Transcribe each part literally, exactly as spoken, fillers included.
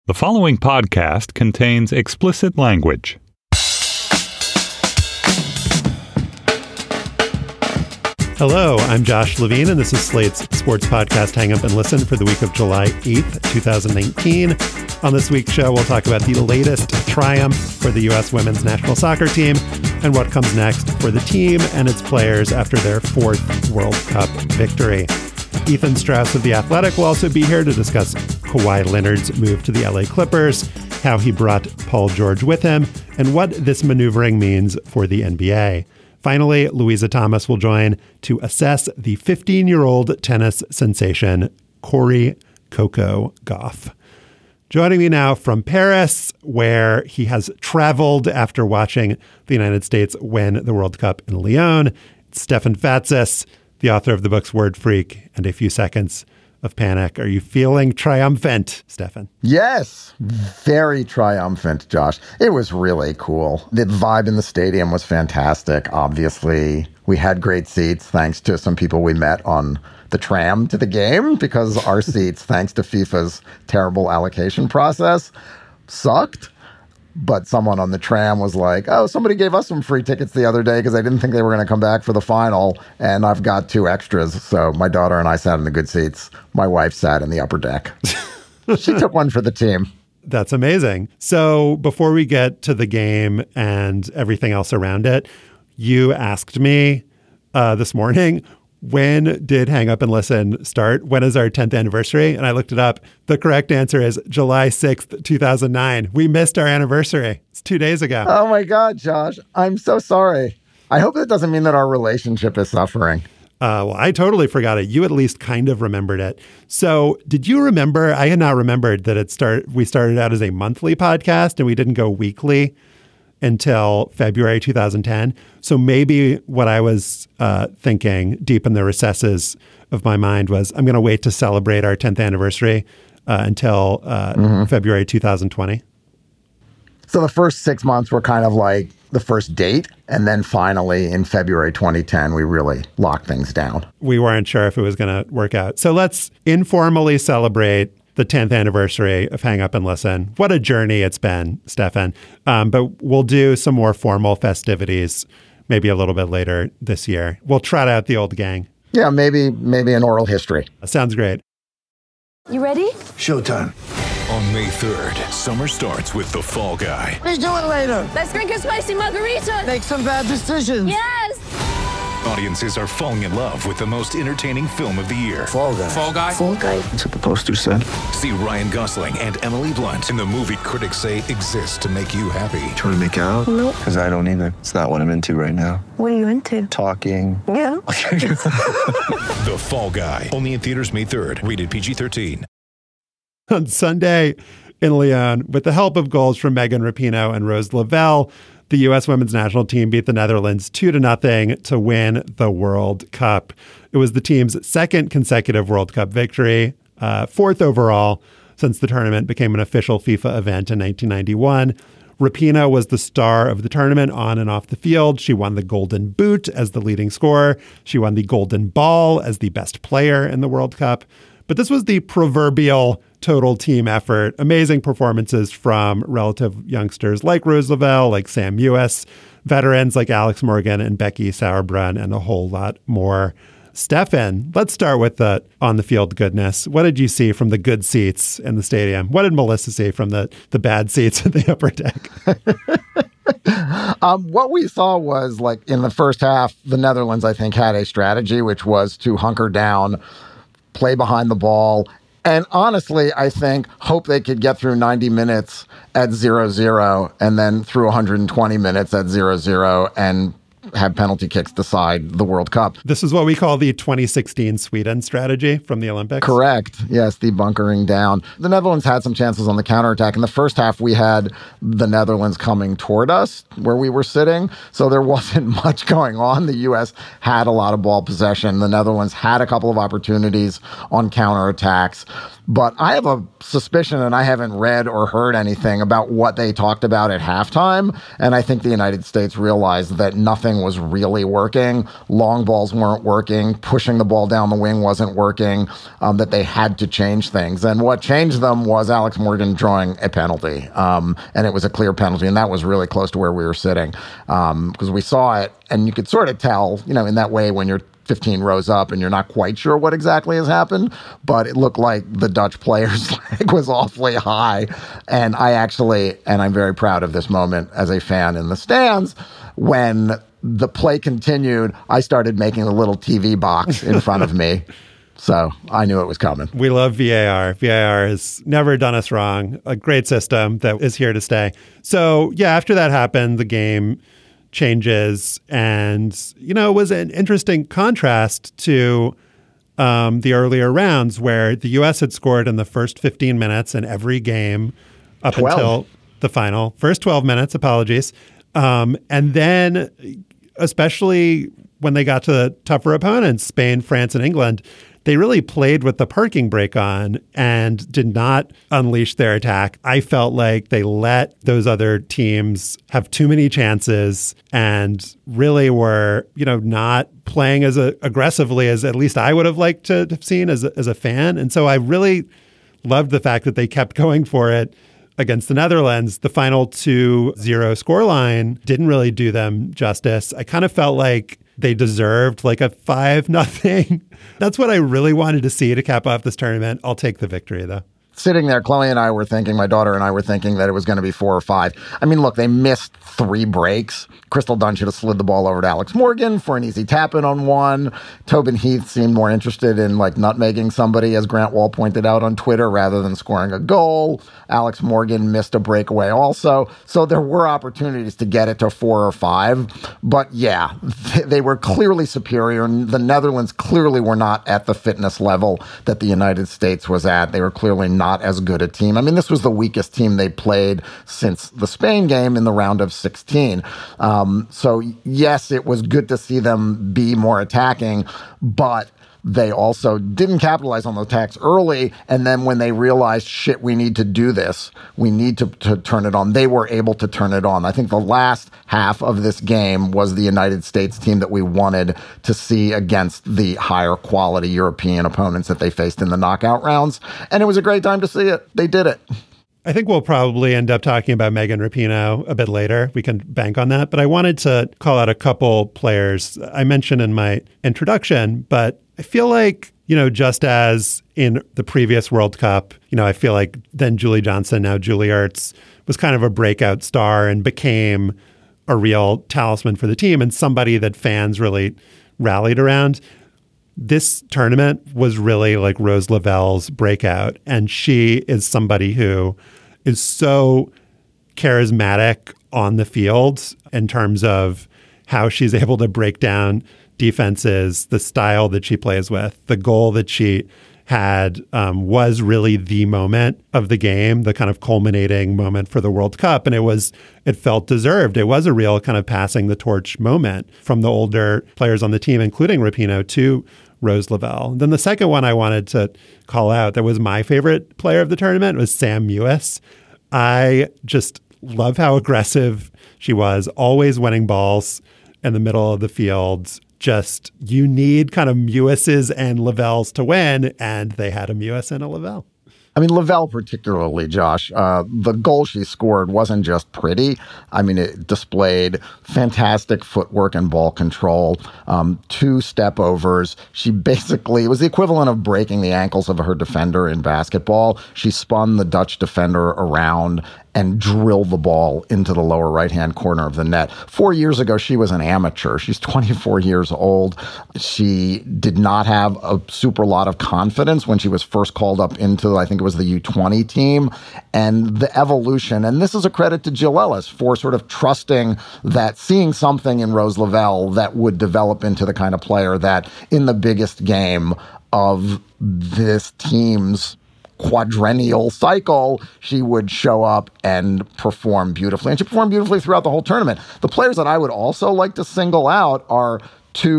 The following podcast contains explicit language. Hello, I'm Josh Levine, and this is Slate's sports podcast Hang Up and Listen for the week of July eighth, twenty nineteen. On this week's show, we'll talk about the latest triumph for the U S women's national soccer team and what comes next for the team and its players after their fourth World Cup victory. Ethan Strauss of The Athletic will also be here to discuss Kawhi Leonard's move to the L A Clippers, how he brought Paul George with him, and what this maneuvering means for the N B A. Finally, Louisa Thomas will join to assess the fifteen-year-old tennis sensation, Corey Coco Gauff. Joining me now from Paris, where he has traveled after watching the United States win the World Cup in Lyon, it's Stefan Fatsis, the author of the books Word Freak and A Few Seconds of Panic. Are you feeling triumphant, Stefan? Yes, very triumphant, Josh. It was really cool. The vibe in the stadium was fantastic. Obviously, we had great seats thanks to some people we met on the tram to the game, because our seats, thanks to FIFA's terrible allocation process, sucked. But someone on the tram was like, oh, somebody gave us some free tickets the other day because I didn't think they were going to come back for the final. And I've got two extras. So my daughter and I sat in the good seats. My wife sat in the upper deck. She took one for the team. That's amazing. So before we get to the game and everything else around it, you asked me uh, this morning, when did Hang Up and Listen start? When is our tenth anniversary? And I looked it up. The correct answer is July sixth, two thousand nine. We missed our anniversary. It's two days ago. Oh, my God, Josh. I'm so sorry. I hope that doesn't mean that our relationship is suffering. Uh, well, I totally forgot it. You at least kind of remembered it. So did you remember? I had not remembered that it start. we started out as a monthly podcast and we didn't go weekly until February two thousand ten. So maybe what I was uh, thinking deep in the recesses of my mind was I'm going to wait to celebrate our tenth anniversary uh, until uh, mm-hmm. February two thousand twenty. So the first six months were kind of like the first date. And then finally in February twenty ten, we really locked things down. We weren't sure if it was going to work out. So let's informally celebrate the tenth anniversary of Hang Up and Listen. What a journey it's been, Stefan. Um, but we'll do some more formal festivities maybe a little bit later this year. We'll trot out the old gang. Yeah, maybe maybe an oral history. Sounds great. You ready? Showtime. On May third, summer starts with The Fall Guy. Let's do it later. Let's drink a spicy margarita. Make some bad decisions. Yes. Audiences are falling in love with the most entertaining film of the year. Fall Guy. Fall Guy? Fall Guy. That's what the poster said. See Ryan Gosling and Emily Blunt in the movie critics say exists to make you happy. Trying to make it out? Nope. Because I don't either. It's not what I'm into right now. What are you into? Talking. Yeah. The Fall Guy. Only in theaters May third. Rated P G thirteen. On Sunday in Lyon, with the help of goals from Megan Rapinoe and Rose Lavelle, the U S women's national team beat the Netherlands two to nothing to win the World Cup. It was the team's second consecutive World Cup victory, uh, fourth overall since the tournament became an official FIFA event in nineteen ninety-one. Rapinoe was the star of the tournament on and off the field. She won the Golden Boot as the leading scorer. She won the Golden Ball as the best player in the World Cup. But this was the proverbial total team effort. Amazing performances from relative youngsters like Rose Lavelle, like Sam Mewis, veterans like Alex Morgan and Becky Sauerbrunn, and a whole lot more. Stefan, let's start with the on-the-field goodness. What did you see from the good seats in the stadium? What did Melissa see from the, the bad seats in the upper deck? um, what we saw was, like, in the first half, the Netherlands, I think, had a strategy, which was to hunker down, play behind the ball, and honestly, I think, hope they could get through ninety minutes at zero zero and then through one hundred twenty minutes at zero zero and have penalty kicks decide the World Cup. This is what we call the twenty sixteen Sweden strategy from the Olympics. Correct. Yes, the bunkering down. The Netherlands had some chances on the counterattack. In the first half, we had the Netherlands coming toward us where we were sitting, so there wasn't much going on. The U S had a lot of ball possession. The Netherlands had a couple of opportunities on counterattacks. But I have a suspicion, and I haven't read or heard anything about what they talked about at halftime. And I think the United States realized that nothing was really working. Long balls weren't working. Pushing the ball down the wing wasn't working, um, that they had to change things. And what changed them was Alex Morgan drawing a penalty. Um, and it was a clear penalty. And that was really close to where we were sitting, um, because we saw it. And you could sort of tell, you know, in that way when you're fifteen rows up and you're not quite sure what exactly has happened, but it looked like the Dutch player's leg was awfully high. And I actually, and I'm very proud of this moment as a fan in the stands, when the play continued, I started making a little T V box in front of me. So I knew it was coming. We love V A R. V A R has never done us wrong. A great system that is here to stay. So yeah, after that happened, the game changes. And, you know, it was an interesting contrast to um, the earlier rounds where the U S had scored in the first fifteen minutes in every game up twelve until the final. First twelve minutes, apologies. Um, and then, especially when they got to the tougher opponents, Spain, France, and England, they really played with the parking brake on and did not unleash their attack. I felt like they let those other teams have too many chances and really were, you know, not playing as a, aggressively as at least I would have liked to have seen as a, as a fan. And so I really loved the fact that they kept going for it against the Netherlands. The final two zero scoreline didn't really do them justice. I kind of felt like they deserved like a five nothing. That's what I really wanted to see to cap off this tournament. I'll take the victory, though. Sitting there, Chloe and I were thinking, my daughter and I were thinking that it was going to be four or five. I mean, look, they missed three breaks. Crystal Dunn should have slid the ball over to Alex Morgan for an easy tap-in on one. Tobin Heath seemed more interested in, like, nutmegging somebody, as Grant Wall pointed out on Twitter, rather than scoring a goal. Alex Morgan missed a breakaway also. So there were opportunities to get it to four or five. But, yeah, they were clearly superior. The Netherlands clearly were not at the fitness level that the United States was at. They were clearly not as good a team. I mean, this was the weakest team they played since the Spain game in the round of sixteen. Um, so, yes, it was good to see them be more attacking, but they also didn't capitalize on the attacks early. And then when they realized, shit, we need to do this, we need to, to turn it on, they were able to turn it on. I think the last half of this game was the United States team that we wanted to see against the higher quality European opponents that they faced in the knockout rounds. And it was a great time to see it. They did it. I think we'll probably end up talking about Megan Rapinoe a bit later. We can bank on that. But I wanted to call out a couple players I mentioned in my introduction, but I feel like, you know, just as in the previous World Cup, you know, I feel like then Julie Johnson, now Julie Ertz, was kind of a breakout star and became a real talisman for the team and somebody that fans really rallied around. This tournament was really like Rose Lavelle's breakout. And she is somebody who is so charismatic on the field in terms of how she's able to break down defenses, the style that she plays with, the goal that she had um, was really the moment of the game, the kind of culminating moment for the World Cup. And it was, it felt deserved. It was a real kind of passing the torch moment from the older players on the team, including Rapinoe, to Rose Lavelle. Then the second one I wanted to call out that was my favorite player of the tournament was Sam Mewis. I just love how aggressive she was, always winning balls in the middle of the field. Just, you need kind of Mewises and Lavelles to win, and they had a Mewis and a Lavelle. I mean, Lavelle particularly, Josh, uh, the goal she scored wasn't just pretty. I mean, it displayed fantastic footwork and ball control, um, two step overs. She basically, it was the equivalent of breaking the ankles of her defender in basketball. She spun the Dutch defender around and drilled the ball into the lower right-hand corner of the net. Four years ago, she was an amateur. She's twenty-four years old. She did not have a super lot of confidence when she was first called up into, I think it was the U twenty team. And the evolution, and this is a credit to Jill Ellis for sort of trusting that, seeing something in Rose Lavelle that would develop into the kind of player that in the biggest game of this team's quadrennial cycle, she would show up and perform beautifully. And she performed beautifully throughout the whole tournament. The players that I would also like to single out are two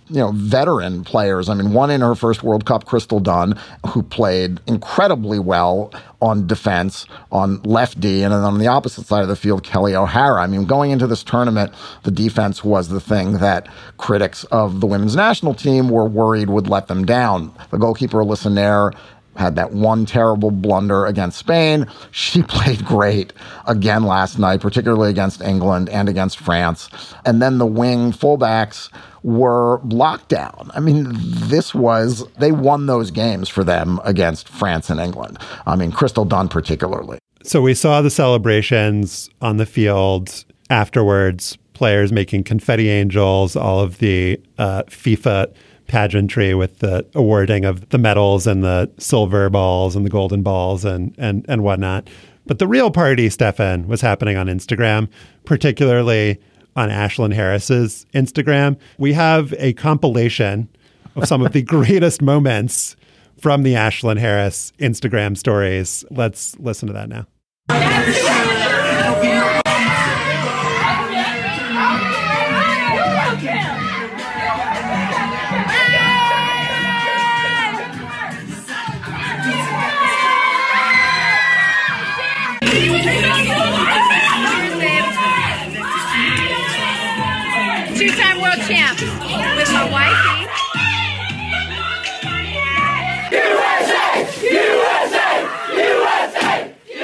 you know, veteran players. I mean, one in her first World Cup, Crystal Dunn, who played incredibly well on defense, on left D, and then on the opposite side of the field, Kelly O'Hara. I mean, going into this tournament, the defense was the thing that critics of the women's national team were worried would let them down. The goalkeeper, Alyssa Nair, had that one terrible blunder against Spain. She played great again last night, particularly against England and against France. And then the wing fullbacks were locked down. I mean, this was, they won those games for them against France and England. I mean, Crystal Dunn particularly. So we saw the celebrations on the field afterwards, players making confetti angels, all of the uh, FIFA pageantry with the awarding of the medals and the silver balls and the golden balls and and and whatnot. But the real party, Stefan, was happening on Instagram, particularly on Ashlyn Harris's Instagram. We have a compilation of some of the greatest moments from the Ashlyn Harris Instagram stories. Let's listen to that now. Two-time world champ with my wifey. U S A! U S A! U S A! U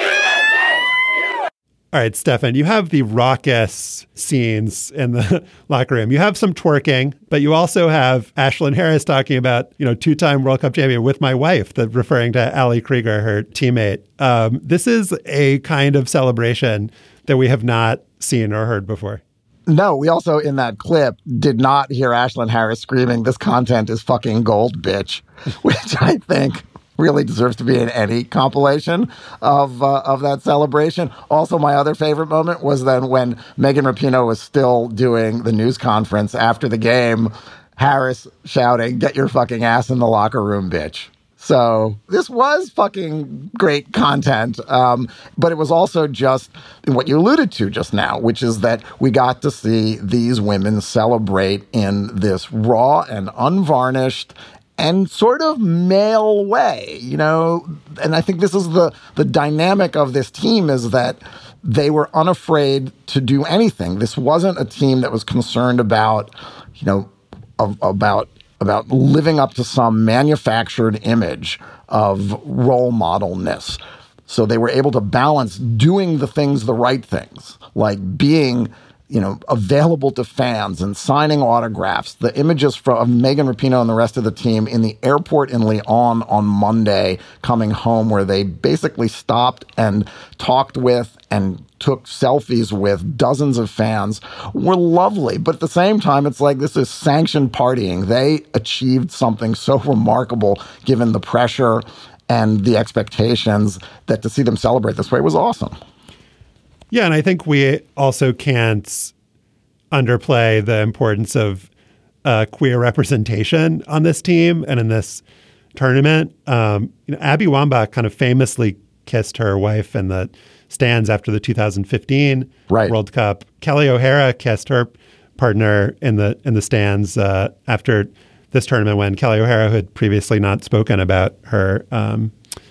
S A! All right, Stefan, you have the raucous scenes in the locker room. You have some twerking, but you also have Ashlyn Harris talking about, you know, two-time World Cup champion with my wife, the, referring to Ali Krieger, her teammate. Um, this is a kind of celebration that we have not seen or heard before. No, we also, in that clip, did not hear Ashlyn Harris screaming, "This content is fucking gold, bitch," which I think really deserves to be in any compilation of uh, of that celebration. Also, my other favorite moment was then when Megan Rapinoe was still doing the news conference after the game, Harris shouting, "Get your fucking ass in the locker room, bitch." So this was fucking great content, um, but it was also just what you alluded to just now, which is that we got to see these women celebrate in this raw and unvarnished and sort of male way, you know. And I think this is the the dynamic of this team, is that they were unafraid to do anything. This wasn't a team that was concerned about, you know, of, about about living up to some manufactured image of role modelness. So they were able to balance doing the things, the right things, like being, you know, available to fans and signing autographs. The images from of Megan Rapinoe and the rest of the team in the airport in Lyon on Monday coming home, where they basically stopped and talked with and took selfies with dozens of fans, were lovely. But at the same time, it's like this is sanctioned partying. They achieved something so remarkable given the pressure and the expectations, that to see them celebrate this way was awesome. Yeah, and I think we also can't underplay the importance of uh, queer representation on this team and in this tournament. Um, you know, Abby Wambach kind of famously kissed her wife in the stands after the two thousand fifteen right. World Cup. Kelly O'Hara kissed her partner in the in the stands uh, after this tournament, when Kelly O'Hara had previously not spoken about her um,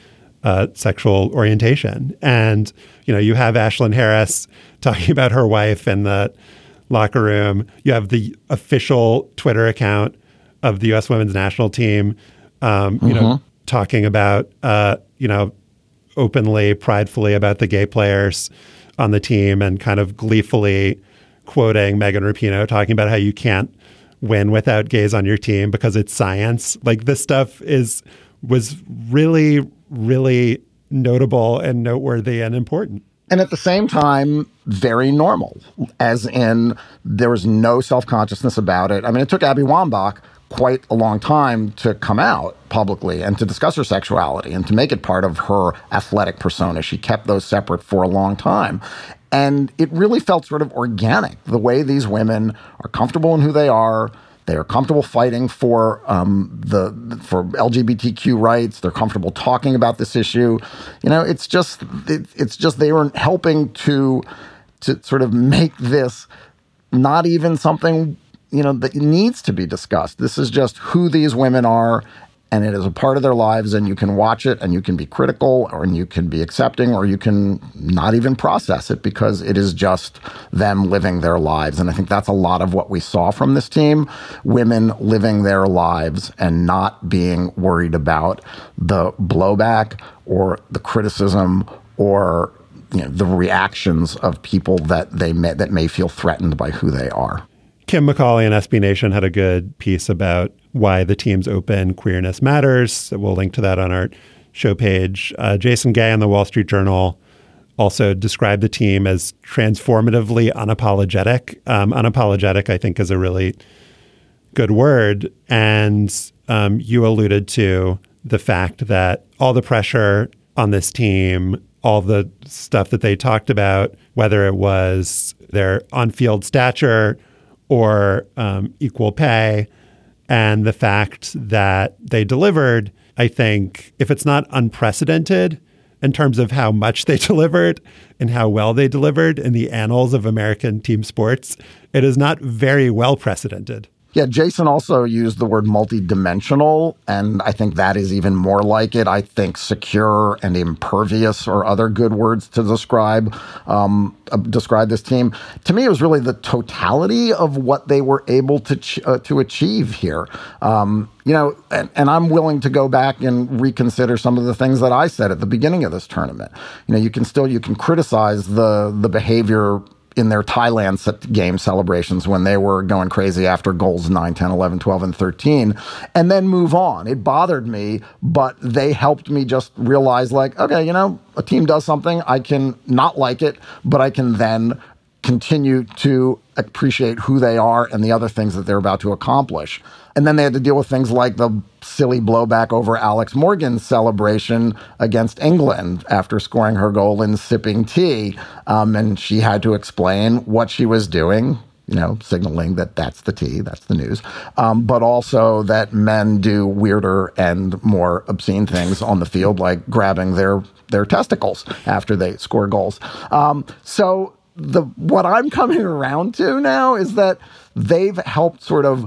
uh, sexual orientation. And, you know, you have Ashlyn Harris talking about her wife in the locker room. You have the official Twitter account of the U S women's national team, um, you mm-hmm. know, talking about, uh, you know, openly, pridefully about the gay players on the team, and kind of gleefully quoting Megan Rapinoe, talking about how you can't win without gays on your team because it's science. Like, this stuff is was really, really notable and noteworthy and important. And at the same time, very normal, as in there was no self-consciousness about it. I mean, it took Abby Wambach quite a long time to come out publicly and to discuss her sexuality and to make it part of her athletic persona. She kept those separate for a long time. And it really felt sort of organic, the way these women are comfortable in who they are. They are comfortable fighting for um, the for L G B T Q rights. They're comfortable talking about this issue. You know, it's just it, it's just they were helping to to sort of make this not even something, you know, that needs to be discussed. This is just who these women are, and it is a part of their lives, and you can watch it and you can be critical, or and you can be accepting, or you can not even process it because it is just them living their lives. And I think that's a lot of what we saw from this team, women living their lives and not being worried about the blowback or the criticism or, you know, the reactions of people that they may, that may feel threatened by who they are. Kim McCauley and S B Nation had a good piece about why the team's open queerness matters. We'll link to that on our show page. Uh, Jason Gay on the Wall Street Journal also described the team as transformatively unapologetic. Um, unapologetic, I think, is a really good word. And um, you alluded to the fact that all the pressure on this team, all the stuff that they talked about, whether it was their on-field stature or um, equal pay, and the fact that they delivered, I think, if it's not unprecedented in terms of how much they delivered and how well they delivered in the annals of American team sports, it is not very well precedented. Yeah, Jason also used the word multidimensional, and I think that is even more like it. I think secure and impervious are other good words to describe um, uh, describe this team. To me, it was really the totality of what they were able to ch- uh, to achieve here. Um, you know, and, and I'm willing to go back and reconsider some of the things that I said at the beginning of this tournament. You know, you can still you can criticize the the behavior in their Thailand game celebrations when they were going crazy after goals nine, ten, eleven, twelve, and thirteen, and then move on. It bothered me, but they helped me just realize, like, okay, you know, a team does something, I can not like it, but I can then continue to appreciate who they are and the other things that they're about to accomplish. And then they had to deal with things like the silly blowback over Alex Morgan's celebration against England after scoring her goal in sipping tea. Um, and she had to explain what she was doing, you know, signaling that that's the tea, that's the news, um, but also that men do weirder and more obscene things on the field, like grabbing their their testicles after they score goals. Um, so the what I'm coming around to now is that they've helped sort of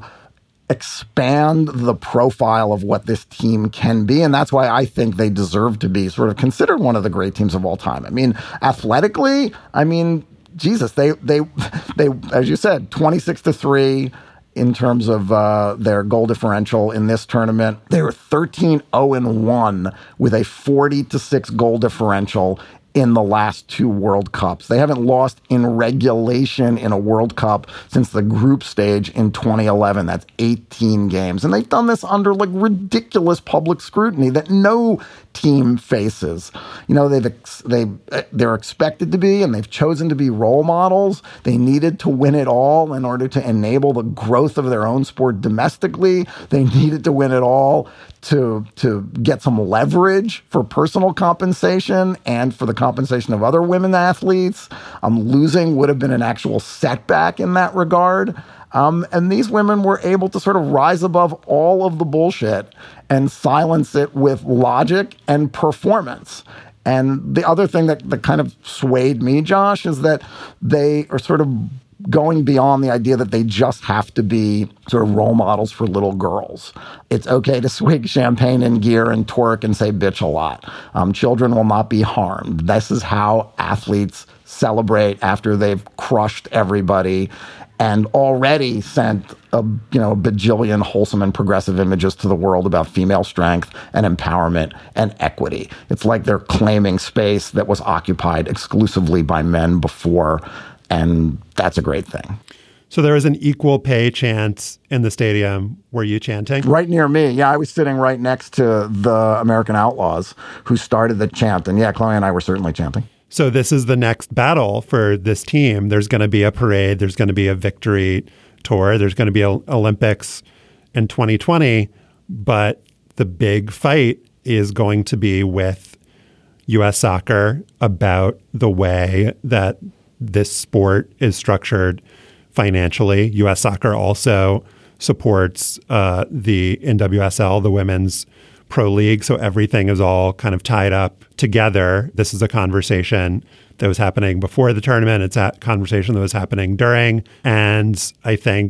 expand the profile of what this team can be. And that's why I think they deserve to be sort of considered one of the great teams of all time. I mean, athletically, I mean, Jesus, they, they, they, as you said, twenty-six to three in terms of uh, their goal differential in this tournament. They were thirteen oh and one with a forty to six goal differential in the last two World Cups. They haven't lost in regulation in a World Cup since the group stage in twenty eleven. That's eighteen games. And they've done this under like ridiculous public scrutiny that no team faces. You know, they've ex- they they're expected to be, and they've chosen to be role models. They needed to win it all in order to enable the growth of their own sport domestically. They needed to win it all to to get some leverage for personal compensation and for the compensation of other women athletes. Um, losing would have been an actual setback in that regard. Um, and these women were able to sort of rise above all of the bullshit and silence it with logic and performance. And the other thing that, that kind of swayed me, Josh, is that they are sort of going beyond the idea that they just have to be sort of role models for little girls. It's okay to swig champagne and gear and twerk and say bitch a lot. Um, children will not be harmed. This is how athletes celebrate after they've crushed everybody and already sent a you know a bajillion wholesome and progressive images to the world about female strength and empowerment and equity. It's like they're claiming space that was occupied exclusively by men before, and that's a great thing. So there was an equal pay chant in the stadium. Were you chanting? Right near me. Yeah, I was sitting right next to the American Outlaws who started the chant. And yeah, Chloe and I were certainly chanting. So this is the next battle for this team. There's going to be a parade. There's going to be a victory tour. There's going to be a Olympics in twenty twenty. But the big fight is going to be with U S Soccer about the way that this sport is structured financially. U S Soccer also supports uh, the N W S L, the Women's Pro League. So everything is all kind of tied up together. This is a conversation that was happening before the tournament. It's a conversation that was happening during. And I think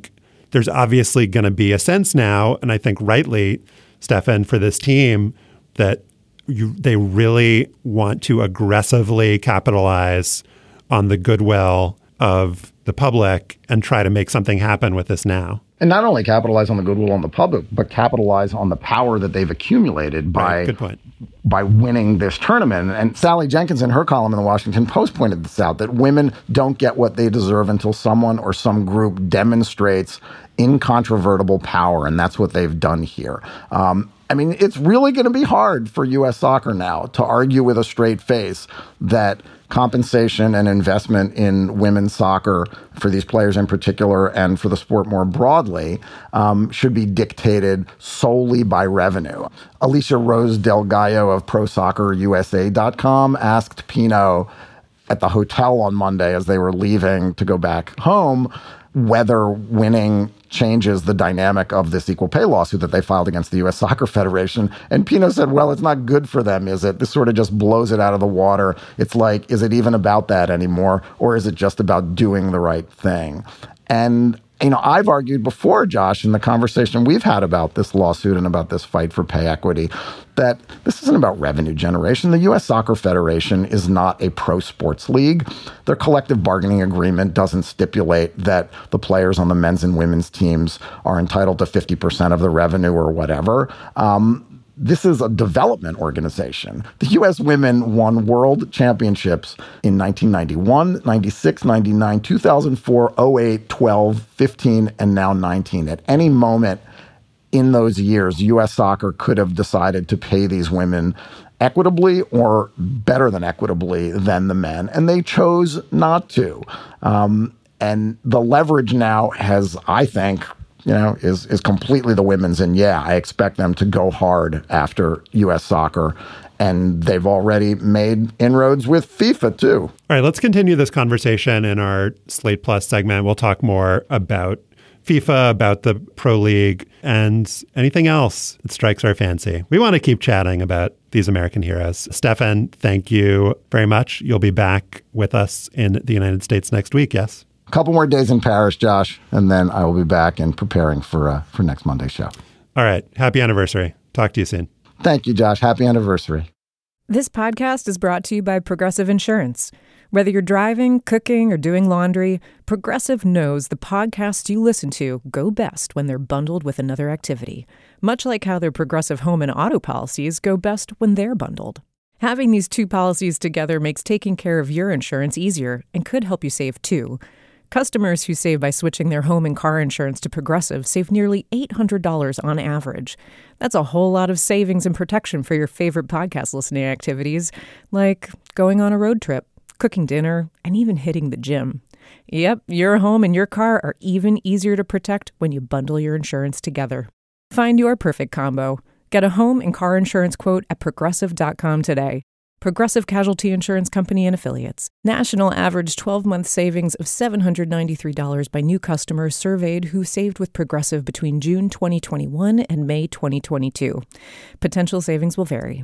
there's obviously going to be a sense now, and I think rightly, Stefan, for this team, that you, they really want to aggressively capitalize on the goodwill of the public and try to make something happen with this now. And not only capitalize on the goodwill on the public, but capitalize on the power that they've accumulated by, right, good point. by winning this tournament. And Sally Jenkins, in her column in the Washington Post, pointed this out, that women don't get what they deserve until someone or some group demonstrates incontrovertible power. And that's what they've done here. Um, I mean, it's really going to be hard for U S soccer now to argue with a straight face that compensation and investment in women's soccer for these players in particular and for the sport more broadly um, should be dictated solely by revenue. Alicia Rose Del Gallo of Pro Soccer U S A dot com asked Pino at the hotel on Monday as they were leaving to go back home whether winning changes the dynamic of this equal pay lawsuit that they filed against the U S Soccer Federation. And Pino said, well, it's not good for them, is it? This sort of just blows it out of the water. It's like, is it even about that anymore? Or is it just about doing the right thing? And, you know, I've argued before, Josh, in the conversation we've had about this lawsuit and about this fight for pay equity, that this isn't about revenue generation. The U S Soccer Federation is not a pro sports league. Their collective bargaining agreement doesn't stipulate that the players on the men's and women's teams are entitled to fifty percent of the revenue or whatever. Um, This is a development organization. The U S women won world championships in nineteen ninety-one, ninety-six, ninety-nine, two thousand four, oh eight, twelve, fifteen, and now nineteen. At any moment in those years, U S Soccer could have decided to pay these women equitably or better than equitably than the men, and they chose not to. Um, and the leverage now has, I think, you know, is is completely the women's. And yeah, I expect them to go hard after U S Soccer. And they've already made inroads with FIFA, too. All right, let's continue this conversation in our Slate Plus segment. We'll talk more about FIFA, about the Pro League, and anything else that strikes our fancy. We want to keep chatting about these American heroes. Stefan, thank you very much. You'll be back with us in the United States next week, yes? A couple more days in Paris, Josh, and then I will be back and preparing for uh, for next Monday's show. All right. Happy anniversary. Talk to you soon. Thank you, Josh. Happy anniversary. This podcast is brought to you by Progressive Insurance. Whether you're driving, cooking, or doing laundry, Progressive knows the podcasts you listen to go best when they're bundled with another activity, much like how their Progressive home and auto policies go best when they're bundled. Having these two policies together makes taking care of your insurance easier and could help you save too. Customers who save by switching their home and car insurance to Progressive save nearly eight hundred dollars on average. That's a whole lot of savings and protection for your favorite podcast listening activities, like going on a road trip, cooking dinner, and even hitting the gym. Yep, your home and your car are even easier to protect when you bundle your insurance together. Find your perfect combo. Get a home and car insurance quote at progressive dot com today. Progressive Casualty Insurance Company and Affiliates. National average twelve-month savings of seven hundred ninety-three dollars by new customers surveyed who saved with Progressive between June twenty twenty-one and May twenty twenty-two. Potential savings will vary.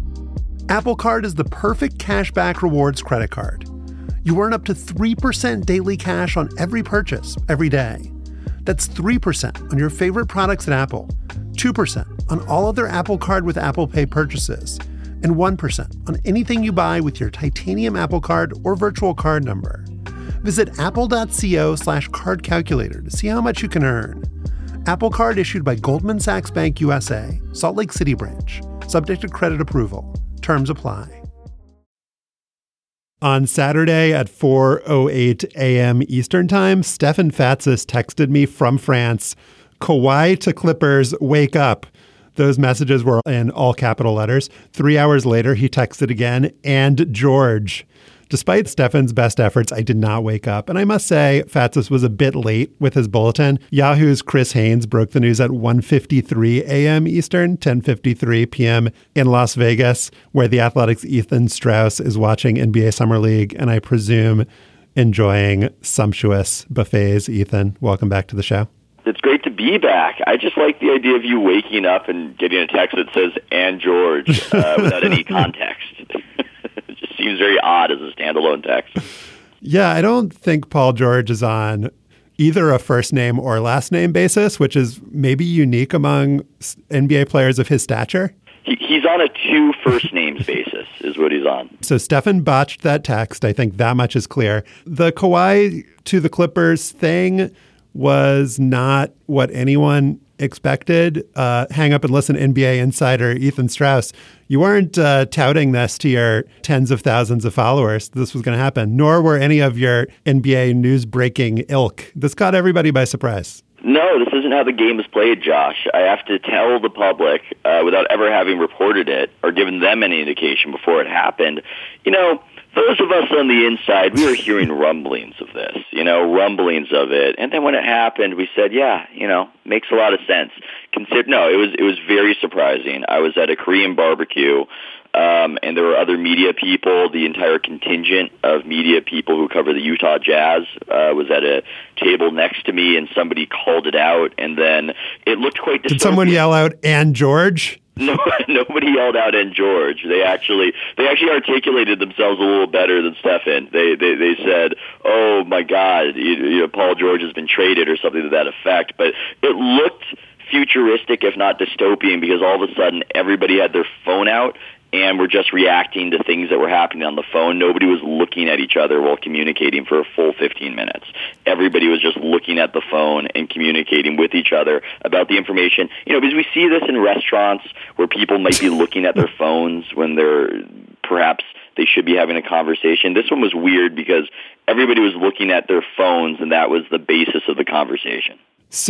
Apple Card is the perfect cashback rewards credit card. You earn up to three percent daily cash on every purchase, every day. That's three percent on your favorite products at Apple, two percent on all other Apple Card with Apple Pay purchases, and one percent on anything you buy with your titanium Apple Card or virtual card number. Visit apple.co slash card calculator to see how much you can earn. Apple Card issued by Goldman Sachs Bank U S A, Salt Lake City branch. Subject to credit approval. Terms apply. On Saturday at four oh eight a.m. Eastern Time, Stefan Fatsis texted me from France, Kawhi to Clippers, wake up. Those messages were in all capital letters. Three hours later, he texted again, and George. Despite Stefan's best efforts, I did not wake up. And I must say, Fatsis was a bit late with his bulletin. Yahoo's Chris Haynes broke the news at one fifty-three a.m. Eastern, ten fifty-three p.m. in Las Vegas, where the Athletic's Ethan Strauss is watching N B A Summer League, and I presume enjoying sumptuous buffets. Ethan, welcome back to the show. It's great to be back. I just like the idea of you waking up and getting a text that says, and George, uh, without any context. It just seems very odd as a standalone text. Yeah, I don't think Paul George is on either a first name or last name basis, which is maybe unique among N B A players of his stature. He, he's on a two first names basis is what he's on. So Stefan botched that text. I think that much is clear. The Kawhi to the Clippers thing was not what anyone expected. Uh, hang up and listen, N B A insider Ethan Strauss. You weren't uh, touting this to your tens of thousands of followers. This was going to happen, nor were any of your N B A news breaking ilk. This caught everybody by surprise. No, this isn't how the game is played, Josh. I have to tell the public, uh, without ever having reported it or given them any indication before it happened, you know, those of us on the inside, we were hearing rumblings of this, you know, rumblings of it. And then when it happened, we said, yeah, you know, makes a lot of sense. Consider, no, it was it was very surprising. I was at a Korean barbecue, um, and there were other media people. The entire contingent of media people who cover the Utah Jazz uh, was at a table next to me, and somebody called it out, and then it looked quite disturbing. Did someone yell out, "And George"? No, nobody yelled out "and George." They actually, they actually articulated themselves a little better than Stefan. They, they, they said, "Oh my God, you, you know, Paul George has been traded" or something to that effect. But it looked futuristic, if not dystopian, because all of a sudden everybody had their phone out and were just reacting to things that were happening on the phone. Nobody was looking at each other while communicating for a full fifteen minutes. Everybody was just looking at the phone and communicating with each other about the information. You know, because we see this in restaurants where people might be looking at their phones when they're perhaps they should be having a conversation. This one was weird because everybody was looking at their phones, and that was the basis of the conversation.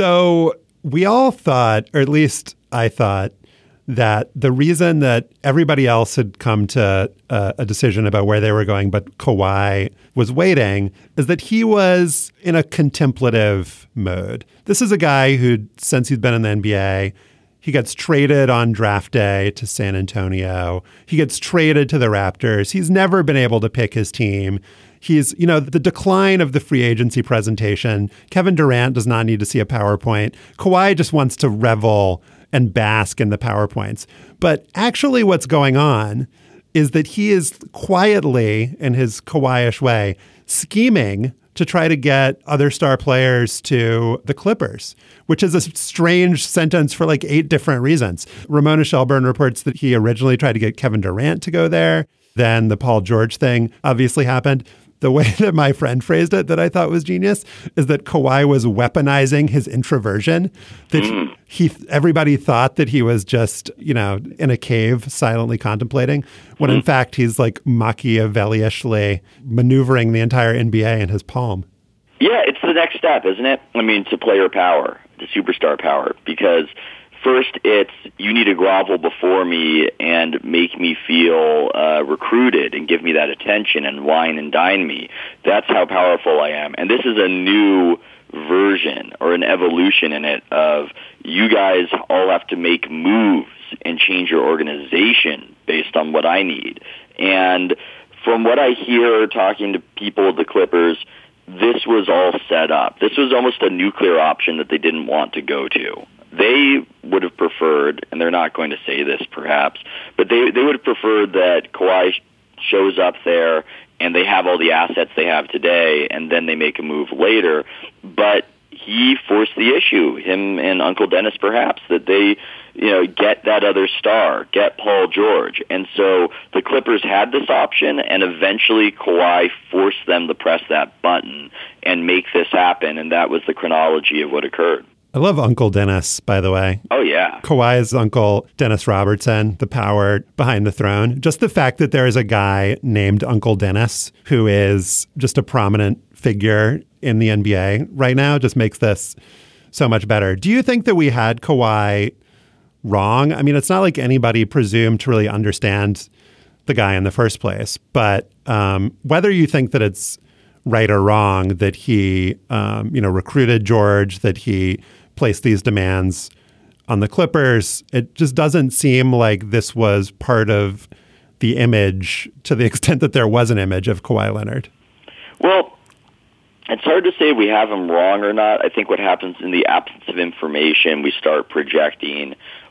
So we all thought, or at least I thought, that the reason that everybody else had come to uh, a decision about where they were going, but Kawhi was waiting, is that he was in a contemplative mode. This is a guy who, since he's been in the N B A, he gets traded on draft day to San Antonio. He gets traded to the Raptors. He's never been able to pick his team. He's, you know, the decline of the free agency presentation. Kevin Durant does not need to see a PowerPoint. Kawhi just wants to revel and bask in the PowerPoints. But actually what's going on is that he is quietly, in his Kawhi-ish way, scheming to try to get other star players to the Clippers, which is a strange sentence for like eight different reasons. Ramona Shelburne reports that he originally tried to get Kevin Durant to go there. Then the Paul George thing obviously happened. The way that my friend phrased it that I thought was genius is that Kawhi was weaponizing his introversion. That mm. he, everybody thought that he was just, you know, in a cave silently contemplating, when mm. in fact he's like Machiavelli-ishly maneuvering the entire N B A in his palm. Yeah, it's the next step, isn't it? I mean, to player power, to superstar power, because first, it's you need to grovel before me and make me feel uh, recruited and give me that attention and wine and dine me. That's how powerful I am. And this is a new version or an evolution in it of you guys all have to make moves and change your organization based on what I need. And from what I hear talking to people at the Clippers, this was all set up. This was almost a nuclear option that they didn't want to go to. They would have preferred, and they're not going to say this perhaps, but they, they would have preferred that Kawhi shows up there and they have all the assets they have today, and then they make a move later. But he forced the issue, him and Uncle Dennis perhaps, that they, you know, get that other star, get Paul George. And so the Clippers had this option, and eventually Kawhi forced them to press that button and make this happen, and that was the chronology of what occurred. I love Uncle Dennis, by the way. Oh, yeah. Kawhi's uncle, Dennis Robertson, the power behind the throne. Just the fact that there is a guy named Uncle Dennis who is just a prominent figure in the N B A right now just makes this so much better. Do you think that we had Kawhi wrong? I mean, it's not like anybody presumed to really understand the guy in the first place, but um, whether you think that it's right or wrong that he, um, you know, recruited George, that he placed these demands on the Clippers, it just doesn't seem like this was part of the image to the extent that there was an image of Kawhi Leonard. Well, it's hard to say we have him wrong or not. I think what happens in the absence of information, we start projecting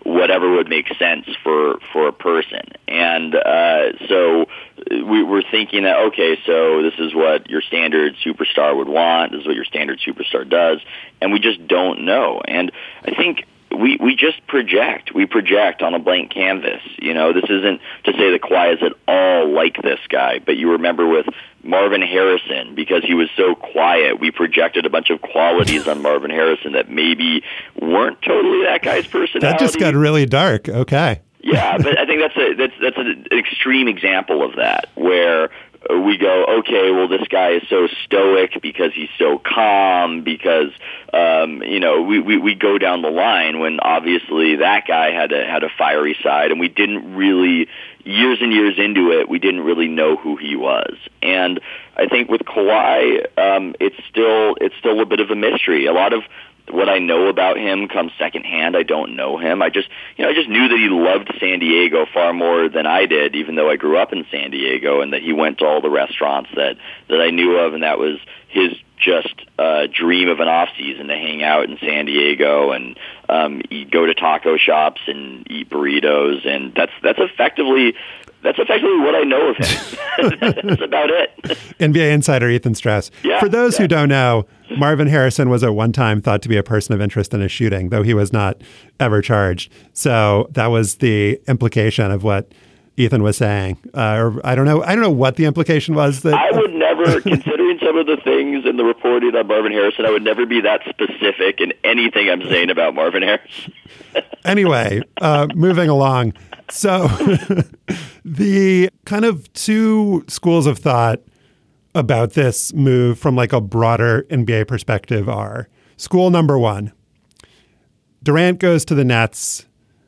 whatever would make sense for, for a person. And uh, so we were thinking that, okay, so this is what your standard superstar would want. This is what your standard superstar does. And we just don't know. And I think we, we just project. We project on a blank canvas. You know, this isn't to say that Kawhi is at all like this guy, but you remember with Marvin Harrison, because he was so quiet, we projected a bunch of qualities on Marvin Harrison that maybe weren't totally that guy's personality. That just got really dark. Okay. Yeah, but I think that's a that's that's an extreme example of that, where we go, okay, well, this guy is so stoic because he's so calm, because um, you know, we, we, we go down the line when obviously that guy had a had a fiery side, and we didn't really, years and years into it, we didn't really know who he was. And I think with Kawhi, um, it's still it's still a bit of a mystery. A lot of what I know about him comes secondhand. I don't know him. I just, you know, I just knew that he loved San Diego far more than I did, even though I grew up in San Diego, and that he went to all the restaurants that, that I knew of, and that was his just uh, dream of an off season to hang out in San Diego and um, eat, go to taco shops and eat burritos, and that's that's effectively. That's effectively what I know of him. That's about it. N B A insider Ethan Strauss. Yeah, For those yeah. who don't know, Marvin Harrison was at one time thought to be a person of interest in a shooting, though he was not ever charged. So that was the implication of what Ethan was saying. Uh, or I don't know. I don't know what the implication was. That I would never, considering some of the things in the reporting on Marvin Harrison, I would never be that specific in anything I'm saying about Marvin Harrison. Anyway, uh, moving along. So the kind of two schools of thought about this move from like a broader N B A perspective are: school number one, Durant goes to the Nets,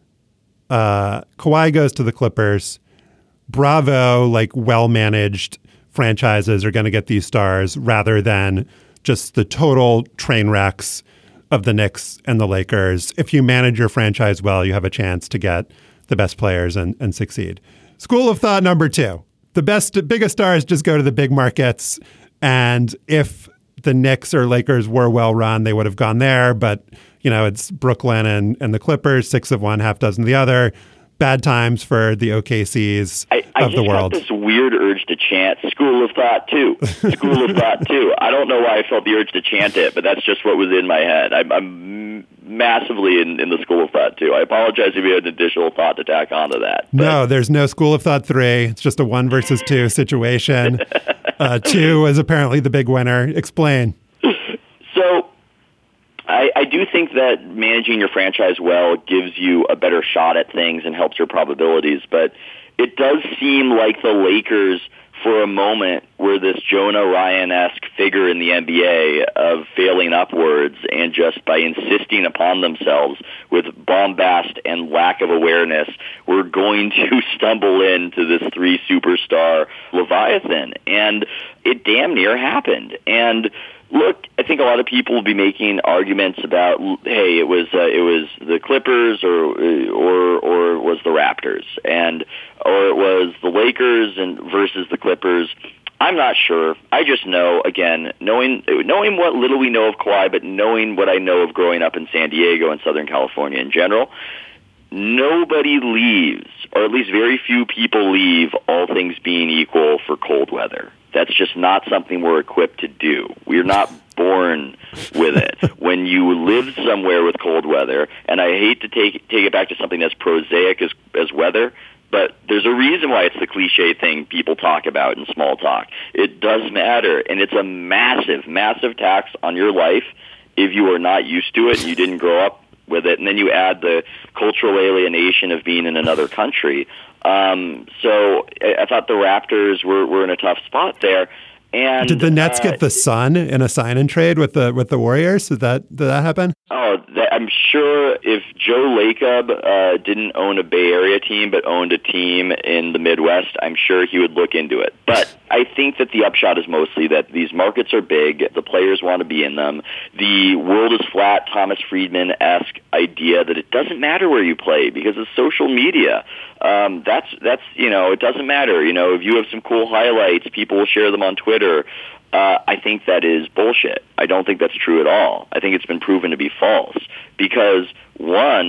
uh, Kawhi goes to the Clippers. Bravo, like well-managed franchises are going to get these stars rather than just the total train wrecks of the Knicks and the Lakers. If you manage your franchise well, you have a chance to get the best players and, and succeed. School of thought number two, the best, biggest stars just go to the big markets. And if the Knicks or Lakers were well run, they would have gone there. But, you know, it's Brooklyn and, and the Clippers, six of one, half dozen of the other. Bad times for the O K Cs I, I of the world. I just got this weird urge to chant School of Thought two. School of Thought two. I don't know why I felt the urge to chant it, but that's just what was in my head. I'm, I'm massively in, in the School of Thought two. I apologize if you had an additional thought to tack onto that. But. No, there's no School of Thought three. It's just a one versus two situation. uh, two is apparently the big winner. Explain. So I, I do think that managing your franchise well gives you a better shot at things and helps your probabilities, but it does seem like the Lakers, for a moment, were this Jonah Ryan-esque figure in the N B A of failing upwards, and just by insisting upon themselves with bombast and lack of awareness, we're going to stumble into this three-superstar Leviathan. And it damn near happened. And look, I think a lot of people will be making arguments about, hey, it was uh, it was the Clippers or or or it was the Raptors, and or it was the Lakers and versus the Clippers. I'm not sure. I just know, again, knowing knowing what little we know of Kawhi, but knowing what I know of growing up in San Diego and Southern California in general, nobody leaves, or at least very few people leave, all things being equal, for cold weather. That's just not something we're equipped to do. We're not born with it. When you live somewhere with cold weather, and I hate to take take it back to something as prosaic as, as weather, but there's a reason why it's the cliche thing people talk about in small talk. It does matter, and it's a massive, massive tax on your life if you are not used to it and you didn't grow up with it. And then you add the cultural alienation of being in another country. Um, so I, I thought the Raptors were, were in a tough spot there. And did the Nets uh, get the Sun in a sign and trade with the with the Warriors? Did that did that happen? Oh, that, I'm sure if Joe Lacob uh, didn't own a Bay Area team but owned a team in the Midwest, I'm sure he would look into it. But I think that the upshot is mostly that these markets are big, the players want to be in them. The world is flat, Thomas Friedman-esque idea that it doesn't matter where you play because of social media. Um, that's that's you know, it doesn't matter. You know, if you have some cool highlights, people will share them on Twitter. Uh, I think that is bullshit. I don't think that's true at all. I think it's been proven to be false because, one,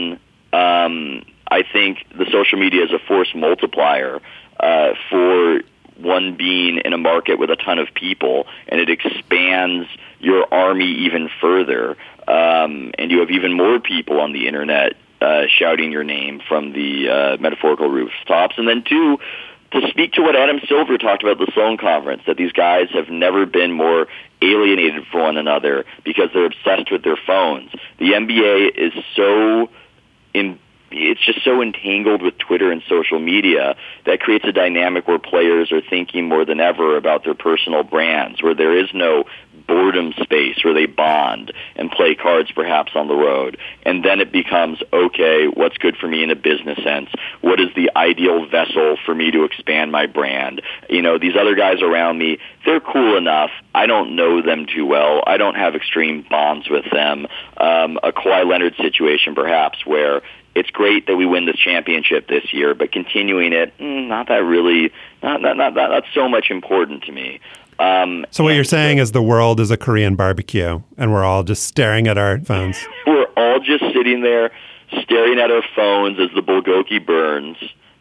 Um, I think the social media is a force multiplier uh, for one being in a market with a ton of people, and it expands your army even further, um, and you have even more people on the internet uh, shouting your name from the uh, metaphorical rooftops. And then two, to speak to what Adam Silver talked about at the Sloan Conference, that these guys have never been more alienated from one another because they're obsessed with their phones. The N B A is so in it's just so entangled with Twitter and social media that creates a dynamic where players are thinking more than ever about their personal brands, where there is no boredom space where they bond and play cards perhaps on the road. And then it becomes, okay, what's good for me in a business sense? What is the ideal vessel for me to expand my brand? You know, these other guys around me, they're cool enough. I don't know them too well. I don't have extreme bonds with them. Um, a Kawhi Leonard situation perhaps where it's great that we win this championship this year, but continuing it, mm, not that really, not not not, not, not so much important to me. Um, so what you're saying is the world is a Korean barbecue, and we're all just staring at our phones. We're all just sitting there staring at our phones as the Bulgogi burns,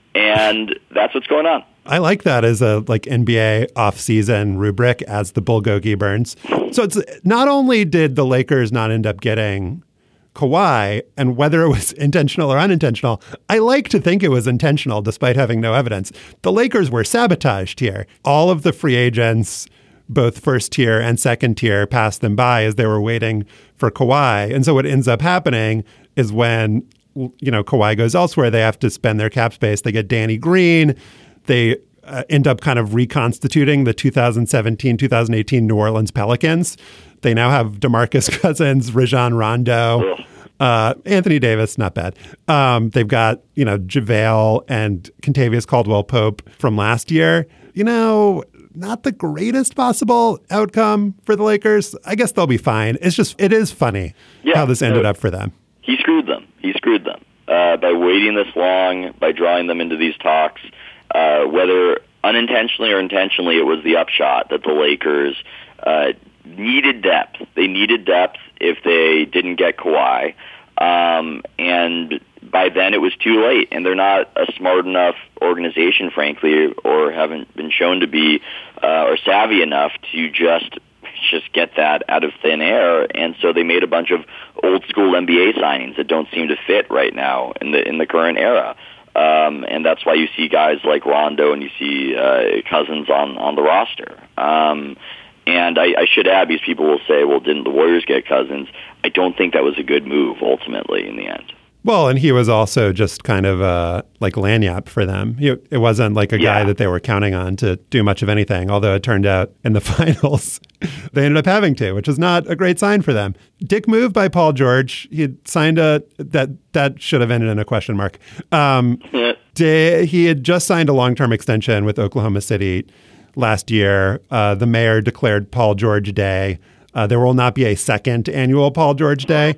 and that's what's going on. I like that as a like N B A off-season rubric, as the Bulgogi burns. So it's not only did the Lakers not end up getting Kawhi, and whether it was intentional or unintentional, I like to think it was intentional despite having no evidence. The Lakers were sabotaged here. All of the free agents, both first tier and second tier, passed them by as they were waiting for Kawhi. And so what ends up happening is when, you know, Kawhi goes elsewhere, they have to spend their cap space. They get Danny Green. They uh, end up kind of reconstituting the two thousand seventeen, two thousand eighteen New Orleans Pelicans. They now have DeMarcus Cousins, Rajon Rondo, uh, Anthony Davis, not bad. Um, they've got, you know, JaVale and Kentavious Caldwell-Pope from last year. You know, not the greatest possible outcome for the Lakers. I guess they'll be fine. It's just, it is funny yeah, how this ended no, up for them. He screwed them. He screwed them uh, by waiting this long, by drawing them into these talks. Uh, whether unintentionally or intentionally, it was the upshot that the Lakers uh, needed depth. They needed depth if they didn't get Kawhi. Um, and by then it was too late. And they're not a smart enough organization, frankly, or haven't been shown to be uh, or savvy enough to just just get that out of thin air. And so they made a bunch of old school N B A signings that don't seem to fit right now in the in the current era. Um, and that's why you see guys like Rondo and you see uh, Cousins on, on the roster. Um, and I, I should add, because people will say, well, didn't the Warriors get Cousins? I don't think that was a good move, ultimately, in the end. Well, and he was also just kind of uh, like lagniappe for them. He, it wasn't like a yeah. guy that they were counting on to do much of anything, although it turned out in the finals they ended up having to, which is not a great sign for them. Dick move by Paul George. He had signed a, that that should have ended in a question mark. Um, yeah. de, he had just signed a long-term extension with Oklahoma City last year. Uh, the mayor declared Paul George Day. Uh, there will not be a second annual Paul George Day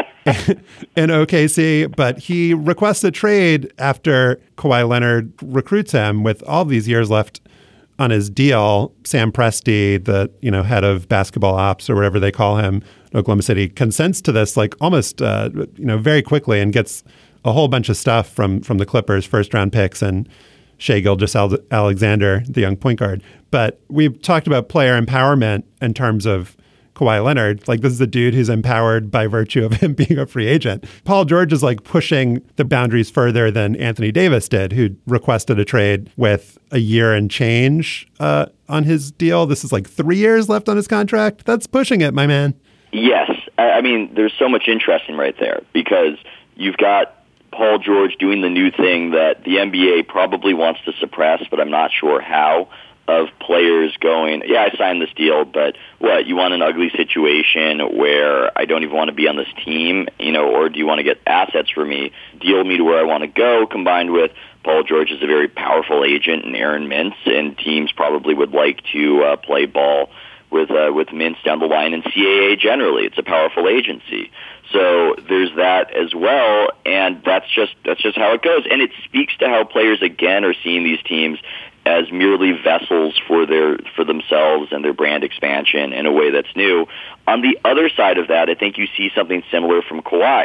in O K C, but he requests a trade after Kawhi Leonard recruits him with all these years left on his deal. Sam Presti, the you know head of basketball ops or whatever they call him in Oklahoma City, consents to this like almost uh, you know very quickly and gets a whole bunch of stuff from from the Clippers, first round picks and Shai Gilgeous-Alexander, the young point guard. But we've talked about player empowerment in terms of Kawhi Leonard. Like, this is a dude who's empowered by virtue of him being a free agent. Paul George is like pushing the boundaries further than Anthony Davis did, who requested a trade with a year and change uh, on his deal. This is like three years left on his contract. That's pushing it, my man. Yes. I mean, there's so much interesting right there because you've got Paul George doing the new thing that the N B A probably wants to suppress, but I'm not sure how, of players going, yeah, I signed this deal, but what, you want an ugly situation where I don't even want to be on this team, you know, or do you want to get assets for me, deal me to where I want to go, combined with Paul George is a very powerful agent and Aaron Mintz, and teams probably would like to uh, play ball with uh, with Mintz down the line, and C A A generally. It's a powerful agency. So there's that as well, and that's just that's just how it goes. And it speaks to how players, again, are seeing these teams as merely vessels for their for themselves and their brand expansion in a way that's new. On the other side of that, I think you see something similar from Kawhi,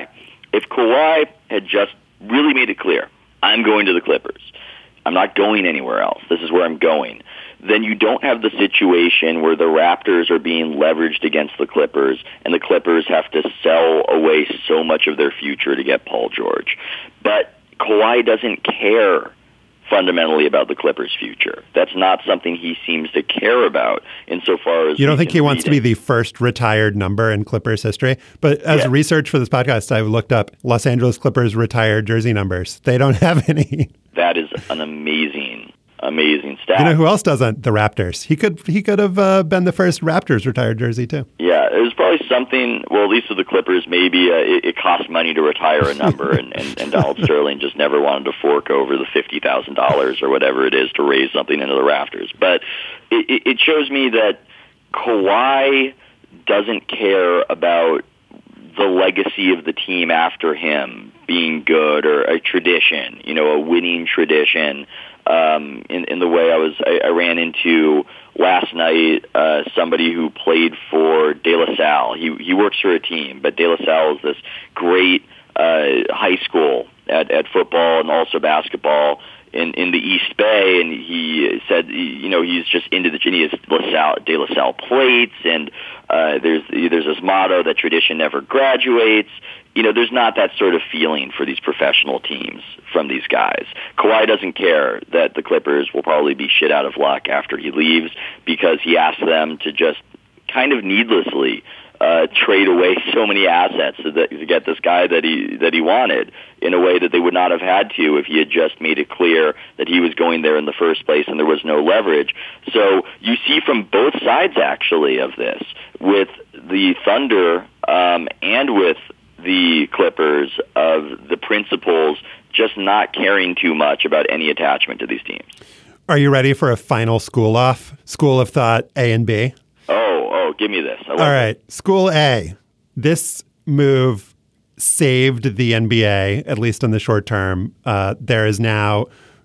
If Kawhi had just really made it clear, I'm going to the Clippers, I'm not going anywhere else, this is where I'm going, then you don't have the situation where the Raptors are being leveraged against the Clippers and the Clippers have to sell away so much of their future to get Paul George. But Kawhi doesn't care fundamentally about the Clippers' future. That's not something he seems to care about insofar as... You don't think he wants to be it. the first retired number in Clippers history? But as yeah. research for this podcast, I've looked up Los Angeles Clippers retired jersey numbers. They don't have any. That is an amazing, amazing stat. You know who else doesn't? The Raptors. He could he could have uh, been the first Raptors retired jersey, too. Yeah, it was probably something, well, at least with the Clippers, maybe uh, it, it cost money to retire a number, and, and, and Donald Sterling just never wanted to fork over the fifty thousand dollars or whatever it is to raise something into the rafters. But it, it shows me that Kawhi doesn't care about the legacy of the team after him being good or a tradition, you know, a winning tradition. Um, in, in the way I was, I, I ran into last night uh, somebody who played for De La Salle. He he works for a team, but De La Salle is this great uh, high school at, at football and also basketball in, in the East Bay. And he said, you know, he's just into the he has La Salle, De La Salle plates, and uh, there's there's this motto that tradition never graduates. You know, there's not that sort of feeling for these professional teams from these guys. Kawhi doesn't care that the Clippers will probably be shit out of luck after he leaves because he asked them to just kind of needlessly uh, trade away so many assets to, the, to get this guy that he that he wanted in a way that they would not have had to if he had just made it clear that he was going there in the first place and there was no leverage. So you see from both sides, actually, of this, with the Thunder um, and with the Clippers, of the principals just not caring too much about any attachment to these teams. Are you ready for a final school off? School of thought A and B? Oh, oh, give me this. I love All right. it. School A. This move saved the N B A, at least in the short term. Uh, there is now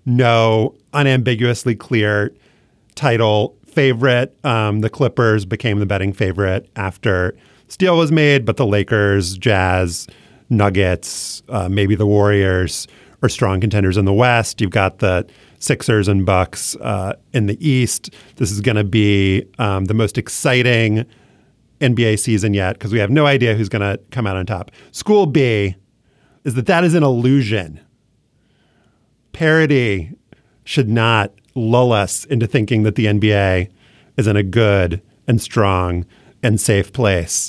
no unambiguously clear title favorite. Um, the Clippers became the betting favorite after Steal was made, but the Lakers, Jazz, Nuggets, uh, maybe the Warriors are strong contenders in the West. You've got the Sixers and Bucks uh, in the East. This is going to be um, the most exciting N B A season yet because we have no idea who's going to come out on top. School B is that that is an illusion. Parity should not lull us into thinking that the N B A is in a good and strong and safe place,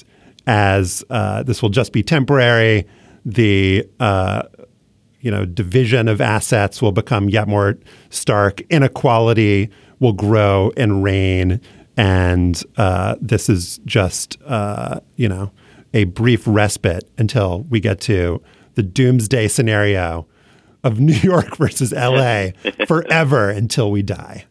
as uh, this will just be temporary. The uh, you know division of assets will become yet more stark. Inequality will grow and reign, and uh, this is just uh, you know a brief respite until we get to the doomsday scenario of New York versus L A forever until we die.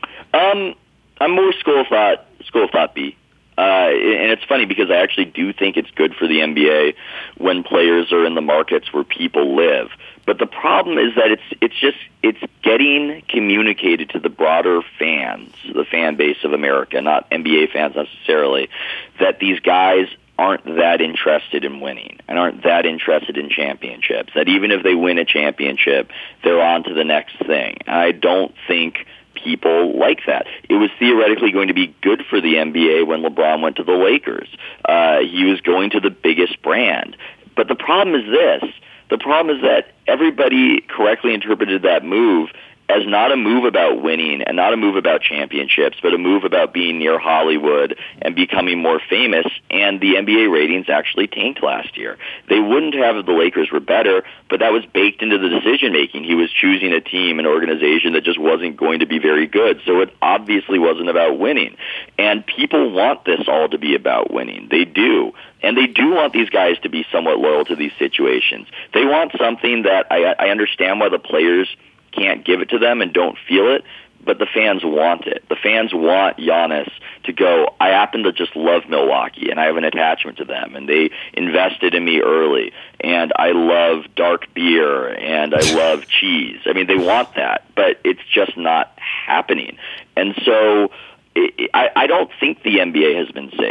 Um, I'm more school of thought, school of thought B. Uh, and it's funny because I actually do think it's good for the N B A when players are in the markets where people live. But the problem is that it's it's just it's getting communicated to the broader fans, the fan base of America, not N B A fans necessarily, that these guys aren't that interested in winning and aren't that interested in championships, that even if they win a championship, they're on to the next thing. And I don't think people like that. It was theoretically going to be good for the N B A when LeBron went to the Lakers. Uh, he was going to the biggest brand. But the problem is this. The problem is that everybody correctly interpreted that move as not a move about winning and not a move about championships, but a move about being near Hollywood and becoming more famous, and the N B A ratings actually tanked last year. They wouldn't have if the Lakers were better, but that was baked into the decision-making. He was choosing a team, an organization that just wasn't going to be very good, so it obviously wasn't about winning. And people want this all to be about winning. They do. And they do want these guys to be somewhat loyal to these situations. They want something that I, I understand why the players can't give it to them and don't feel it, but the fans want it. The fans want Giannis to go, I happen to just love Milwaukee, and I have an attachment to them, and they invested in me early, and I love dark beer, and I love cheese. I mean, they want that, but it's just not happening. And so I, I don't think the N B A has been saved.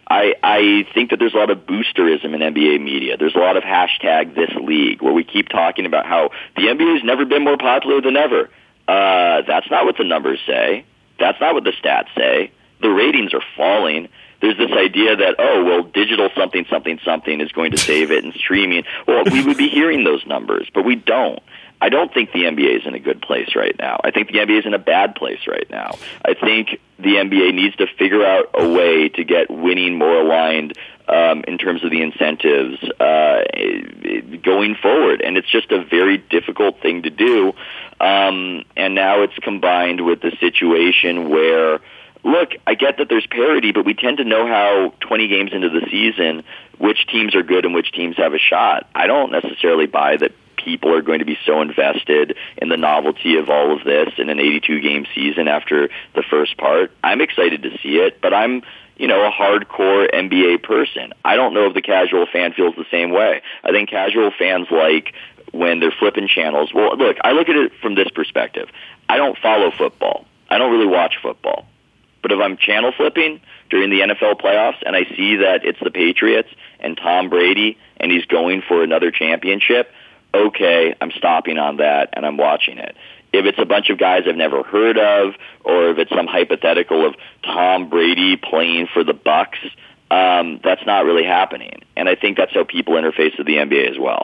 I, I think that there's a lot of boosterism in N B A media. There's a lot of hashtag this league where we keep talking about how the N B A has never been more popular than ever. Uh, that's not what the numbers say. That's not what the stats say. The ratings are falling. There's this idea that, oh, well, digital something, something, something is going to save it and streaming. Well, we would be hearing those numbers, but we don't. I don't think the N B A is in a good place right now. I think the N B A is in a bad place right now. I think the N B A needs to figure out a way to get winning more aligned um, in terms of the incentives uh, going forward. And it's just a very difficult thing to do. Um, and now it's combined with the situation where, look, I get that there's parity, but we tend to know how twenty games into the season, which teams are good and which teams have a shot. I don't necessarily buy that people are going to be so invested in the novelty of all of this in an eighty-two game season after the first part. I'm excited to see it, but I'm, you know, a hardcore N B A person. I don't know if the casual fan feels the same way. I think casual fans like when they're flipping channels. Well, look, I look at it from this perspective. I don't follow football. I don't really watch football. But if I'm channel flipping during the N F L playoffs and I see that it's the Patriots and Tom Brady and he's going for another championship, okay, I'm stopping on that and I'm watching it. If it's a bunch of guys I've never heard of, or if it's some hypothetical of Tom Brady playing for the Bucks, um, that's not really happening. And I think that's how people interface with the N B A as well.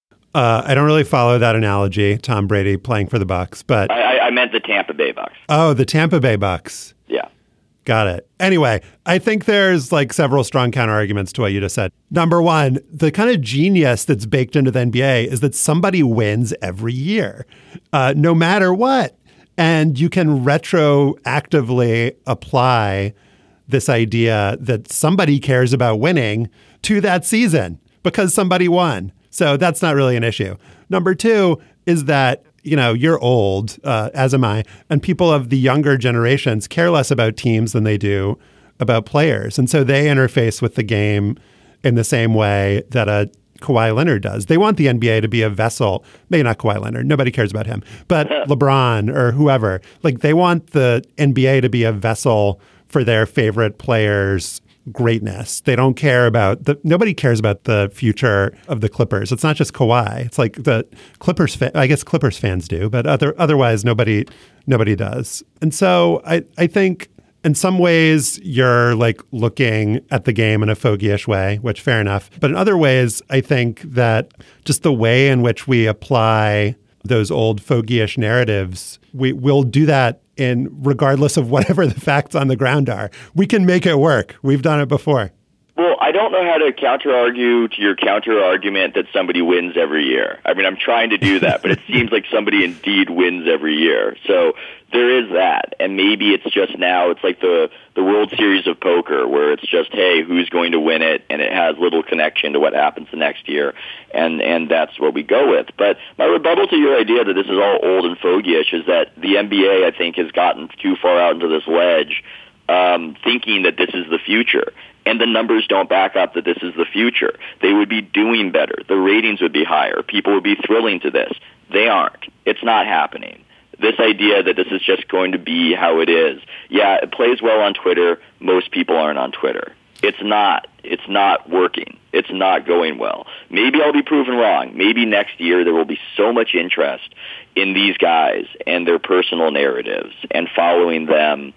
Uh, I don't really follow that analogy, Tom Brady playing for the Bucks, but I, I meant the Tampa Bay Bucks. Oh, the Tampa Bay Bucks. Yeah. Got it. Anyway, I think there's like several strong counter arguments to what you just said. Number one, the kind of genius that's baked into the N B A is that somebody wins every year, uh, no matter what. And you can retroactively apply this idea that somebody cares about winning to that season because somebody won. So that's not really an issue. Number two is that, you know, you're old, uh, as am I, and people of the younger generations care less about teams than they do about players. And so they interface with the game in the same way that a Kawhi Leonard does. They want the N B A to be a vessel, maybe not Kawhi Leonard, nobody cares about him, but LeBron or whoever. Like they want the N B A to be a vessel for their favorite players' greatness. They don't care about the, nobody cares about the future of the Clippers. It's not just Kawhi. It's like the Clippers, fa- I guess Clippers fans do, but other, otherwise nobody, nobody does. And so I, I think in some ways you're like looking at the game in a fogyish way, which fair enough. But in other ways, I think that just the way in which we apply those old fogyish narratives, we will do that in regardless of whatever the facts on the ground are. We can make it work. We've done it before. Well, I don't know how to counter-argue to your counter-argument that somebody wins every year. I mean, I'm trying to do that, but it seems like somebody indeed wins every year. So there is that. And maybe it's just now, it's like the, the World Series of Poker, where it's just, hey, who's going to win it? And it has little connection to what happens the next year. And, and that's what we go with. But my rebuttal to your idea that this is all old and fogyish is that the N B A, I think, has gotten too far out into this ledge, um, thinking that this is the future. And the numbers don't back up that this is the future. They would be doing better. The ratings would be higher. People would be thrilling to this. They aren't. It's not happening. This idea that this is just going to be how it is. Yeah, it plays well on Twitter. Most people aren't on Twitter. It's not. It's not working. It's not going well. Maybe I'll be proven wrong. Maybe next year there will be so much interest in these guys and their personal narratives and following them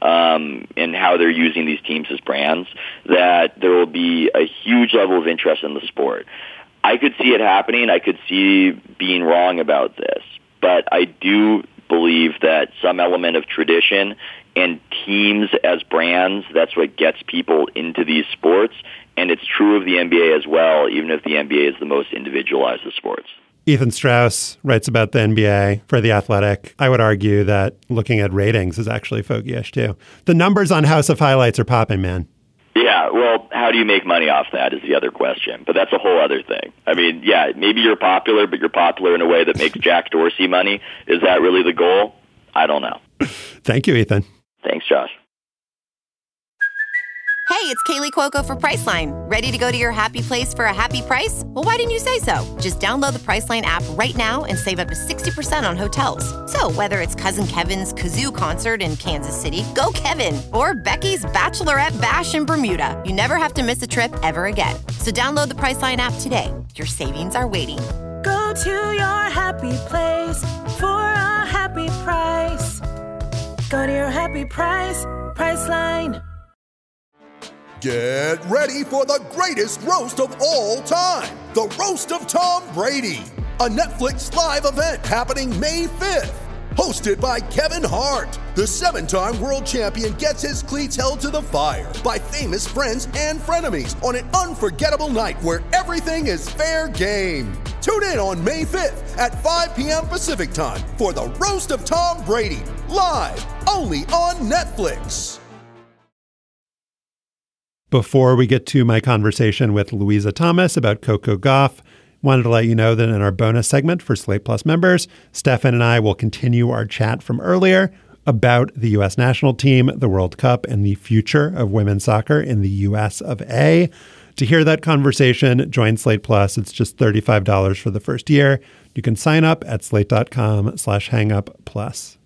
um, and how they're using these teams as brands, that there will be a huge level of interest in the sport. I could see it happening. I could see being wrong about this. But I do believe that some element of tradition and teams as brands, that's what gets people into these sports. And it's true of the N B A as well, even if the N B A is the most individualized of sports. Ethan Strauss writes about the N B A for The Athletic. I would argue that looking at ratings is actually fogyish too. The numbers on House of Highlights are popping, man. Yeah, well, how do you make money off that is the other question. But that's a whole other thing. I mean, yeah, maybe you're popular, but you're popular in a way that makes Jack Dorsey money. Is that really the goal? I don't know. Thank you, Ethan. Thanks, Josh. Hey, it's Kaylee Cuoco for Priceline. Ready to go to your happy place for a happy price? Well, why didn't you say so? Just download the Priceline app right now and save up to sixty percent on hotels. So whether it's Cousin Kevin's Kazoo Concert in Kansas City, go Kevin, or Becky's Bachelorette Bash in Bermuda, you never have to miss a trip ever again. So download the Priceline app today. Your savings are waiting. Go to your happy place for a happy price. Go to your happy price, Priceline. Get ready for the greatest roast of all time, the Roast of Tom Brady, a Netflix live event happening May fifth. Hosted by Kevin Hart, the seven-time world champion gets his cleats held to the fire by famous friends and frenemies on an unforgettable night where everything is fair game. Tune in on May fifth at five p.m. Pacific time for the Roast of Tom Brady, live only on Netflix. Before we get to my conversation with Louisa Thomas about Coco Gauff, wanted to let you know that in our bonus segment for Slate Plus members, Stefan and I will continue our chat from earlier about the U S national team, the World Cup, and the future of women's soccer in the U S of A. To hear that conversation, join Slate Plus. It's just thirty-five dollars for the first year. You can sign up at slate.com slash hangup plus.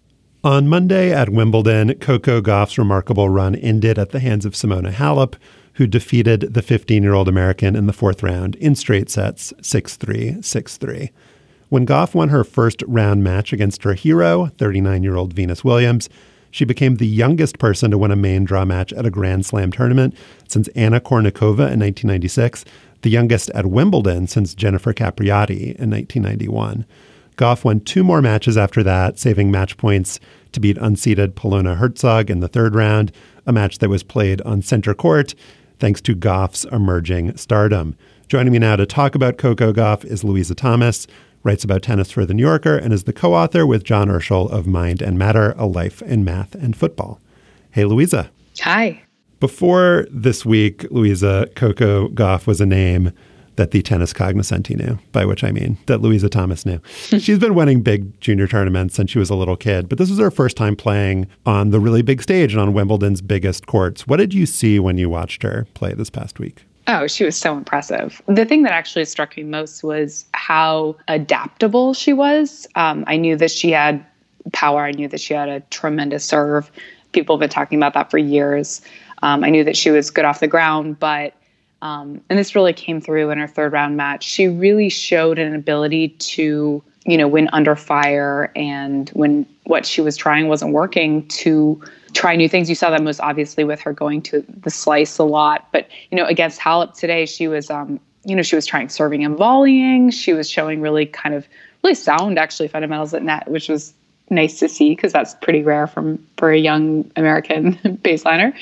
On Monday at Wimbledon, Coco Gauff's remarkable run ended at the hands of Simona Halep, who defeated the fifteen-year-old American in the fourth round in straight sets, six three, six three. When Gauff won her first round match against her hero, thirty-nine-year-old Venus Williams, she became the youngest person to win a main draw match at a Grand Slam tournament since Anna Kournikova in nineteen ninety-six, the youngest at Wimbledon since Jennifer Capriati in nineteen ninety-one. Gauff won two more matches after that, saving match points to beat unseeded Polona Hercog in the third round, a match that was played on center court thanks to Gauff's emerging stardom. Joining me now to talk about Coco Gauff is Louisa Thomas, writes about tennis for The New Yorker, and is the co-author with John Urschel of Mind and Matter, A Life in Math and Football. Hey, Louisa. Hi. Before this week, Louisa, Coco Gauff was a name that the tennis cognoscenti knew, by which I mean that Louisa Thomas knew. She's been winning big junior tournaments since she was a little kid, but this was her first time playing on the really big stage and on Wimbledon's biggest courts. What did you see when you watched her play this past week? Oh, she was so impressive. The thing that actually struck me most was how adaptable she was. Um, I knew that she had power. I knew that she had a tremendous serve. People have been talking about that for years. Um, I knew that she was good off the ground, but Um, and this really came through in her third round match. She really showed an ability to, you know, win under fire, and when what she was trying wasn't working, to try new things. You saw that most obviously with her going to the slice a lot. But, you know, against Halep today, she was, um, you know, she was trying serving and volleying. She was showing really kind of really sound, actually, fundamentals at net, which was nice to see because that's pretty rare from for a young American baseliner.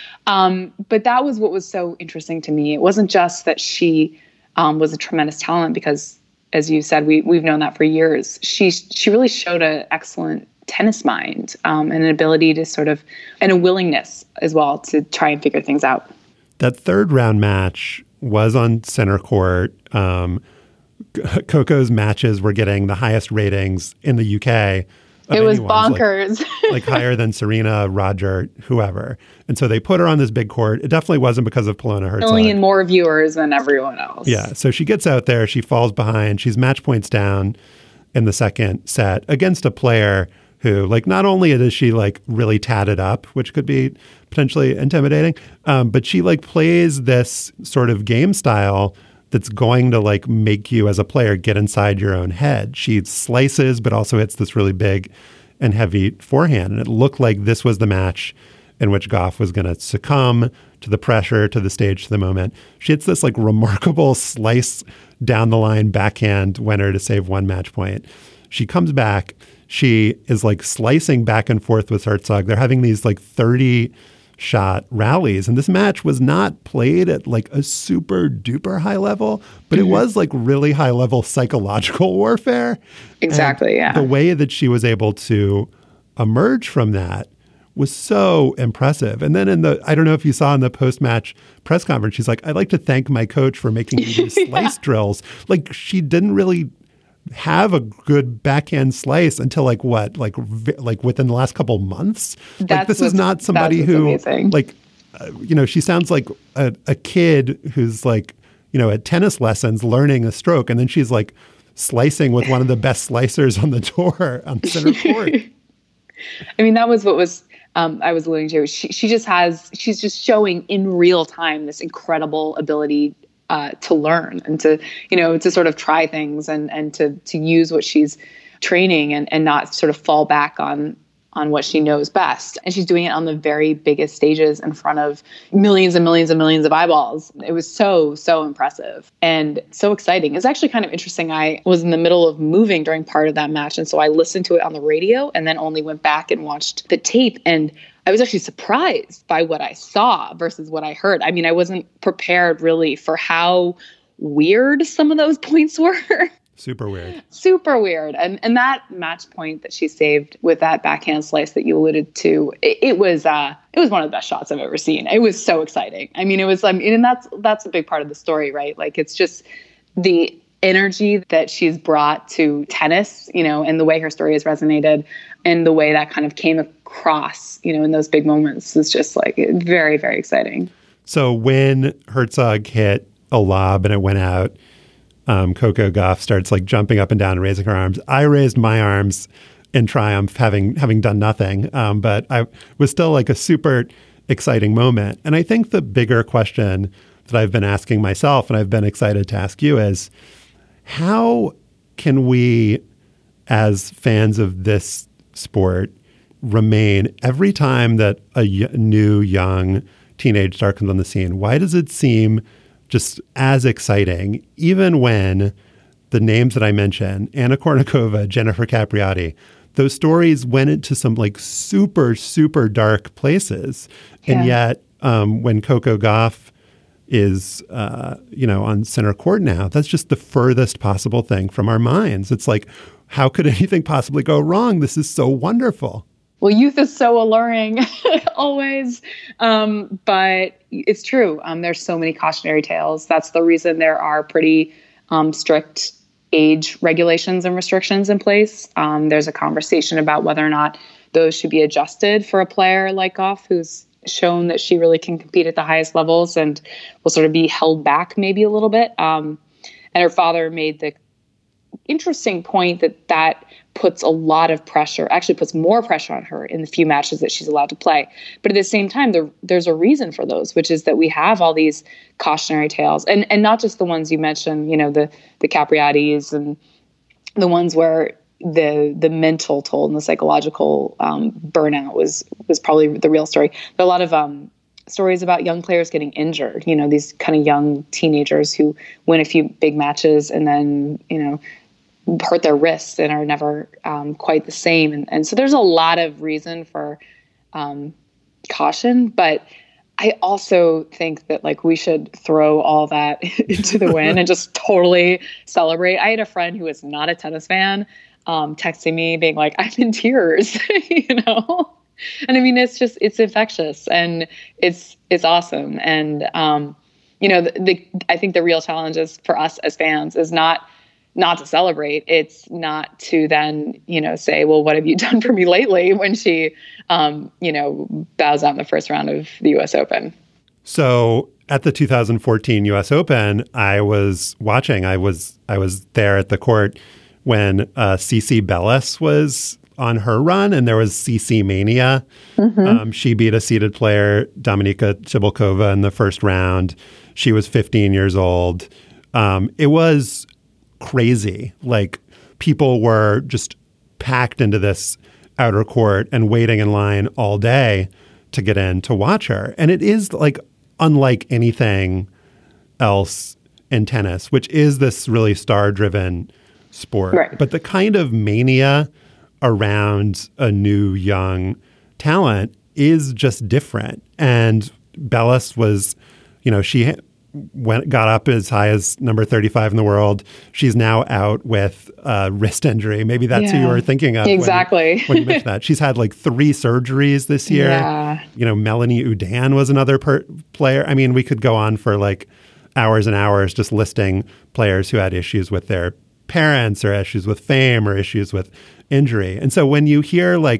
Um, but that was what was so interesting to me. It wasn't just that she um, was a tremendous talent because, as you said, we, we've known that for years. She she really showed an excellent tennis mind um, and an ability to sort of, and a willingness as well to try and figure things out. That third round match was on center court. Um, Coco's matches were getting the highest ratings in the U K. It was anyone's, bonkers. Like, like higher than Serena, Roger, whoever. And so they put her on this big court. It definitely wasn't because of Polona Hercog. Only in more viewers than everyone else. Yeah. So she gets out there. She falls behind. She's match points down in the second set against a player who, like, not only is she, like, really tatted up, which could be potentially intimidating, um, but she, like, plays this sort of game style that's going to, like, make you as a player get inside your own head. She slices, but also hits this really big and heavy forehand. And it looked like this was the match in which Gauff was going to succumb to the pressure, to the stage, to the moment. She hits this, like, remarkable slice down the line backhand winner to save one match point. She comes back. She is, like, slicing back and forth with Hercog. They're having these, like, thirty shot rallies. And this match was not played at, like, a super duper high level, but mm-hmm. it was, like, really high level psychological warfare. Exactly. And yeah. the way that she was able to emerge from that was so impressive. And then in the, I don't know if you saw in the post-match press conference, she's like, I'd like to thank my coach for making me do slice yeah. drills. Like, she didn't really have a good backhand slice until, like, what, like, vi- like within the last couple months. That's like, this is not somebody who, amazing. like, uh, you know, she sounds like a, a kid who's like, you know, at tennis lessons learning a stroke. And then she's like slicing with one of the best slicers on the tour on center court. I mean, that was what was um, I was alluding to. She, she just has, she's just showing in real time this incredible ability uh, to learn and to, you know, to sort of try things and, and to, to use what she's training and, and not sort of fall back on, on what she knows best. And she's doing it on the very biggest stages in front of millions and millions and millions of eyeballs. It was so, so impressive and so exciting. It's actually kind of interesting. I was in the middle of moving during part of that match. And so I listened to it on the radio and then only went back and watched the tape. And I was actually surprised by what I saw versus what I heard. I mean, I wasn't prepared really for how weird some of those points were. Super weird. Super weird. And and that match point that she saved with that backhand slice that you alluded to, it, it was uh it was one of the best shots I've ever seen. It was so exciting. I mean, it was I mean, and that's that's a big part of the story, right? Like it's just the energy that she's brought to tennis, you know, and the way her story has resonated and the way that kind of came across, you know, in those big moments is just like very, very exciting. So when Herzog hit a lob and it went out, Um, Coco Gauff starts like jumping up and down and raising her arms. I raised my arms in triumph, having having done nothing. Um, but I was still like a super exciting moment. And I think the bigger question that I've been asking myself, and I've been excited to ask you, is how can we, as fans of this sport, remain every time that a y- new young teenage star comes on the scene? Why does it seem just as exciting, even when the names that I mentioned, Anna Kournikova, Jennifer Capriati, those stories went into some like super, super dark places. Yeah. And yet um, when Coco Gauff is, uh, you know, on center court now, that's just the furthest possible thing from our minds. It's like, how could anything possibly go wrong? This is so wonderful. Well, youth is so alluring always. Um, but it's true. Um, there's so many cautionary tales. That's the reason there are pretty um, strict age regulations and restrictions in place. Um, there's a conversation about whether or not those should be adjusted for a player like Gauff, who's shown that she really can compete at the highest levels and will sort of be held back maybe a little bit. Um, and her father made the interesting point that that puts a lot of pressure, actually puts more pressure on her in the few matches that she's allowed to play. But at the same time, there, there's a reason for those, which is that we have all these cautionary tales, and and not just the ones you mentioned, you know, the the Capriatis and the ones where the the mental toll and the psychological um, burnout was was probably the real story. There are a lot of um, stories about young players getting injured, you know, these kind of young teenagers who win a few big matches and then, you know, hurt their wrists and are never um, quite the same. And, and so there's a lot of reason for um, caution, but I also think that like we should throw all that into the wind and just totally celebrate. I had a friend who was not a tennis fan um, texting me being like, I'm in tears, you know? And I mean, it's just, it's infectious and it's, it's awesome. And, um, you know, the, the, I think the real challenge is for us as fans is not, not to celebrate. It's not to then, you know, say, well, what have you done for me lately when she, um, you know, bows out in the first round of the U S Open. So at the two thousand fourteen U S Open, I was watching, I was, I was there at the court when uh, Cici Bellis was on her run and there was Cici mania. Mm-hmm. Um, she beat a seeded player, Dominika Cibulkova, in the first round. She was fifteen years old. Um, it was crazy. Like people were just packed into this outer court and waiting in line all day to get in to watch her. And it is like unlike anything else in tennis, which is this really star-driven sport. Right. But the kind of mania around a new young talent is just different. And Bellis was, you know, she went got up as high as number thirty-five in the world. She's now out with a wrist injury. Maybe that's yeah. who you were thinking of. Exactly. When you, when you mentioned that. She's had like three surgeries this year. Yeah. You know, Melanie Oudin was another per- player. I mean, we could go on for like hours and hours just listing players who had issues with their parents or issues with fame or issues with injury. And so when you hear like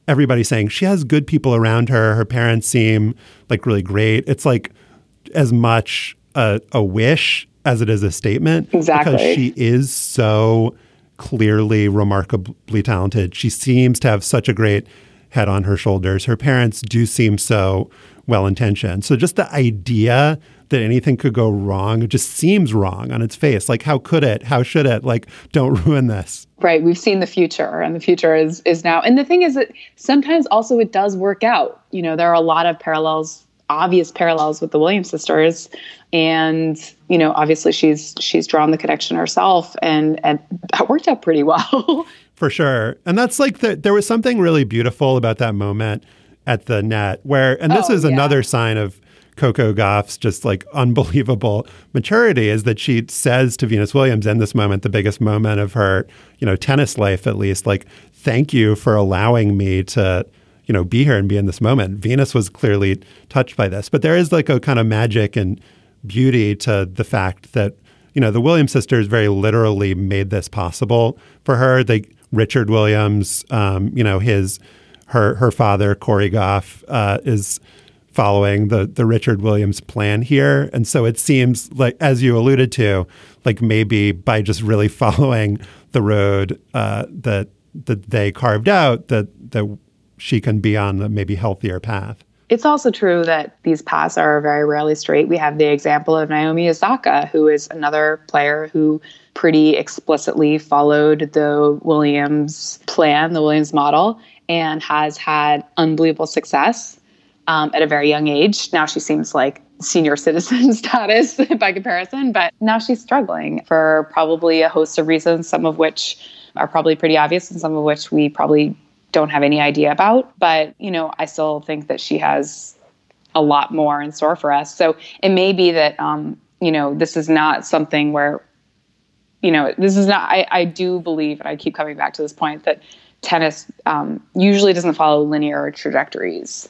everybody saying she has good people around her. Her parents seem like really great. It's like as much a, a wish as it is a statement. Exactly. Because she is so clearly remarkably talented. She seems to have such a great head on her shoulders. Her parents do seem so well-intentioned. So just the idea that anything could go wrong, it just seems wrong on its face. Like, how could it? How should it? Like, don't ruin this. Right. We've seen the future, and the future is is now. And the thing is that sometimes also it does work out. You know, there are a lot of parallels, obvious parallels with the Williams sisters. And, you know, obviously she's she's drawn the connection herself, and, and that worked out pretty well. For sure. And that's like, the, there was something really beautiful about that moment at the net where, and this Oh, is yeah. another sign of Coco Gauff's just like unbelievable maturity, is that she says to Venus Williams in this moment, the biggest moment of her, you know, tennis life, at least, like, thank you for allowing me to, you know, be here and be in this moment. Venus was clearly touched by this, but there is like a kind of magic and beauty to the fact that, you know, the Williams sisters very literally made this possible for her. They, Richard Williams, um, you know, his, her, her father, Corey Goff, uh, is following the the Richard Williams plan here. And so it seems like, as you alluded to, like maybe by just really following the road uh, that that they carved out, that that she can be on a maybe healthier path. It's also true that these paths are very rarely straight. We have the example of Naomi Osaka, who is another player who pretty explicitly followed the Williams plan, the Williams model, and has had unbelievable success um, at a very young age. Now she seems like senior citizen status by comparison, but now she's struggling for probably a host of reasons, some of which are probably pretty obvious and some of which we probably don't have any idea about. But, you know, I still think that she has a lot more in store for us. So it may be that, um, you know, this is not something where, you know, this is not, I, I do believe, and I keep coming back to this point, that tennis um, usually doesn't follow linear trajectories.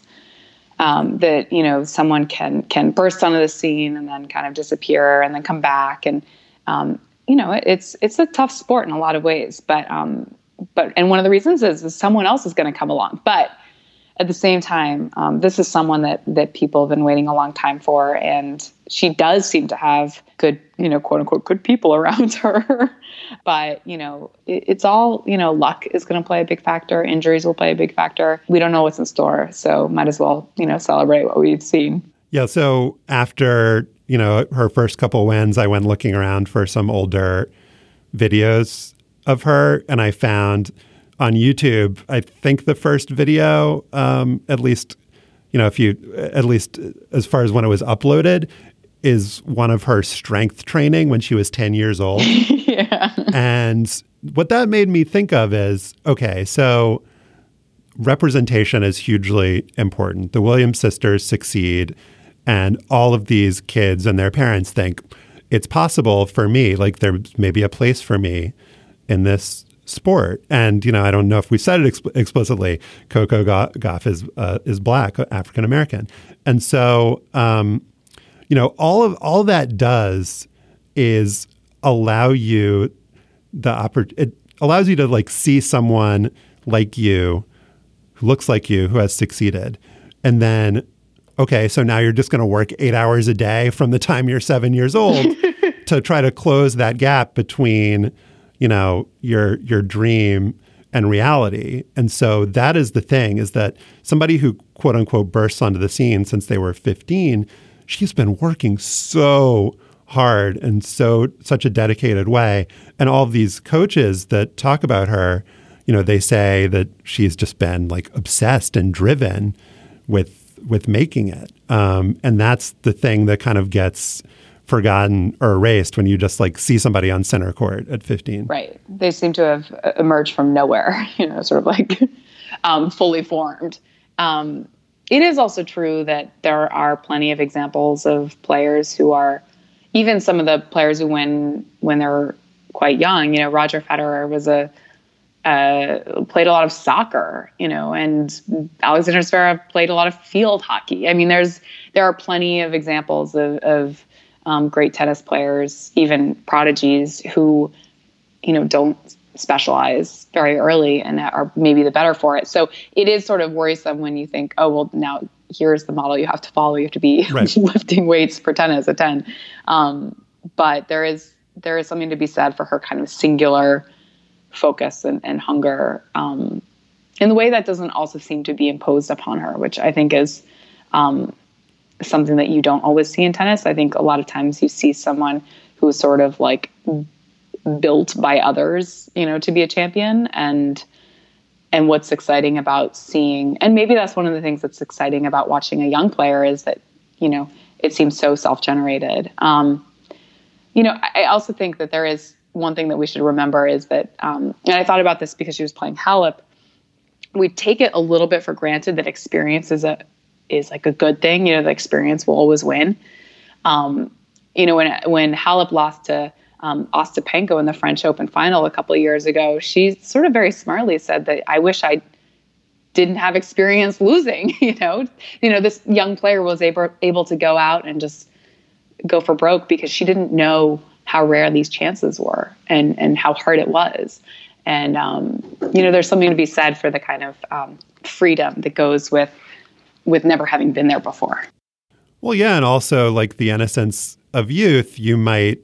Um, that, you know, someone can can burst onto the scene and then kind of disappear and then come back. And, um, you know, it, it's it's a tough sport in a lot of ways. But, um, but and one of the reasons is, is someone else is going to come along. But at the same time, um, this is someone that that people have been waiting a long time for. And she does seem to have good, you know, quote unquote, good people around her. But, you know, it, it's all, you know, luck is going to play a big factor. Injuries will play a big factor. We don't know what's in store. So might as well, you know, celebrate what we've seen. Yeah. So after, you know, her first couple wins, I went looking around for some older videos of her. And I found on YouTube, I think the first video, um, at least, you know, if you, at least as far as when it was uploaded, is one of her strength training when she was ten years old. Yeah. And what that made me think of is, okay, so representation is hugely important. The Williams sisters succeed, and all of these kids and their parents think it's possible for me, like there may be a place for me in this sport. And, you know, I don't know if we said it exp- explicitly, Coco Gauff is, uh, is Black, African-American. And so, um, you know, all of all that does is allow you the oppor- it allows you to like see someone like you who looks like you, who has succeeded. And then, okay, so now you're just going to work eight hours a day from the time you're seven years old to try to close that gap between, you know, your your dream and reality. And so that is the thing, is that somebody who quote unquote bursts onto the scene since they were fifteen, she's been working so hard and so such a dedicated way. And all of these coaches that talk about her, you know, they say that she's just been like obsessed and driven with with making it. Um, and that's the thing that kind of gets forgotten or erased when you just like see somebody on center court at fifteen. Right. They seem to have emerged from nowhere, you know, sort of like um, fully formed. Um, it is also true that there are plenty of examples of players who are, even some of the players who win when they're quite young. You know, Roger Federer was a uh, played a lot of soccer, you know, and Alexander Zverev played a lot of field hockey. I mean, there's there are plenty of examples of, of um, great tennis players, even prodigies, who, you know, don't specialize very early and are maybe the better for it. So it is sort of worrisome when you think, oh, well, now here's the model you have to follow. You have to be right. lifting weights for tennis at ten. Um, but there is there is something to be said for her kind of singular focus and, and hunger um, in the way that doesn't also seem to be imposed upon her, which I think is um, something that you don't always see in tennis. I think a lot of times you see someone who is sort of like built by others, you know, to be a champion. And and what's exciting about seeing, and maybe that's one of the things that's exciting about watching a young player is that, you know, it seems so self-generated. Um, you know, I also think that there is one thing that we should remember is that, um, and I thought about this because she was playing Halep, we take it a little bit for granted that experience is a is like a good thing. You know, the experience will always win. Um, you know, when when Halep lost to um, Ostapenko in the French Open final a couple of years ago, she sort of very smartly said that I wish I didn't have experience losing. You know, you know, this young player was able able to go out and just go for broke because she didn't know how rare these chances were and and how hard it was. And um, you know, there's something to be said for the kind of um, freedom that goes with with never having been there before. Well, yeah, and also like the innocence of youth, you might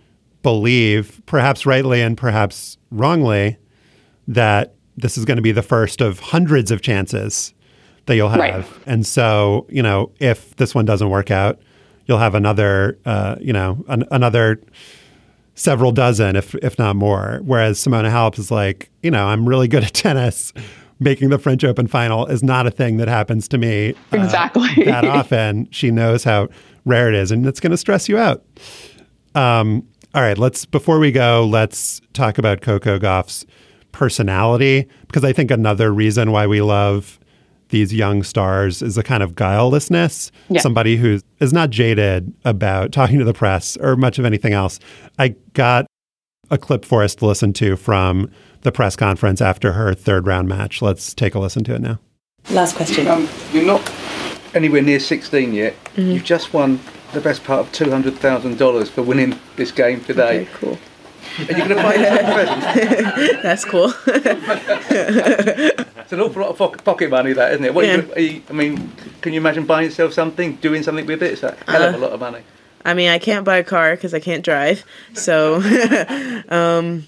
believe, perhaps rightly and perhaps wrongly, that this is going to be the first of hundreds of chances that you'll have. Right. And so, you know, if this one doesn't work out, you'll have another, uh, you know, an, another several dozen, if if not more. Whereas Simona Halep is like, you know, I'm really good at tennis. Making the French Open final is not a thing that happens to me uh, exactly that often. She knows how rare it is, and it's going to stress you out. Um, all right, let's before we go, let's talk about Coco Gauff's personality, because I think another reason why we love these young stars is a kind of guilelessness. Yeah. Somebody who is not jaded about talking to the press or much of anything else. I got a clip for us to listen to from the press conference after her third round match. Let's take a listen to it now. Last question. Um, you're not anywhere near sixteen yet. Mm-hmm. You've just won the best part of two hundred thousand dollars for winning this game today. Okay, cool. Are you going to buy yourself a present? That's cool. It's an awful lot of pocket money, that, isn't it? What yeah. are you, are you, I mean, can you imagine buying yourself something, doing something with it? It's a hell of a lot of money. I mean, I can't buy a car because I can't drive. So, um,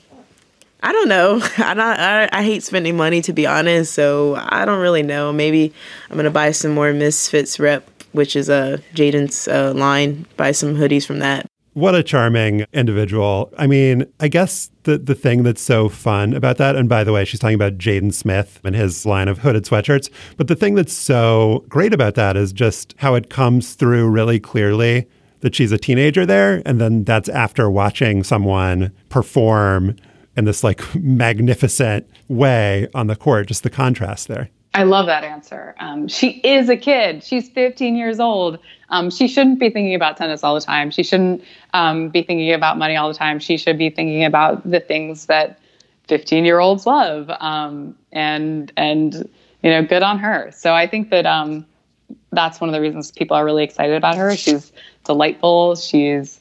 I don't know. I, not, I I hate spending money, to be honest. So I don't really know. Maybe I'm going to buy some more Misfits rep, which is a uh, Jaden's uh, line. Buy some hoodies from that. What a charming individual. I mean, I guess the, the thing that's so fun about that, and by the way, she's talking about Jaden Smith and his line of hooded sweatshirts, but the thing that's so great about that is just how it comes through really clearly that she's a teenager there, and then that's after watching someone perform in this like magnificent way on the court, just the contrast there. I love that answer. Um, she is a kid. She's fifteen years old. Um, she shouldn't be thinking about tennis all the time. She shouldn't um, be thinking about money all the time. She should be thinking about the things that fifteen-year-olds love. Um, and, and you know, good on her. So I think that um, that's one of the reasons people are really excited about her. She's delightful. She's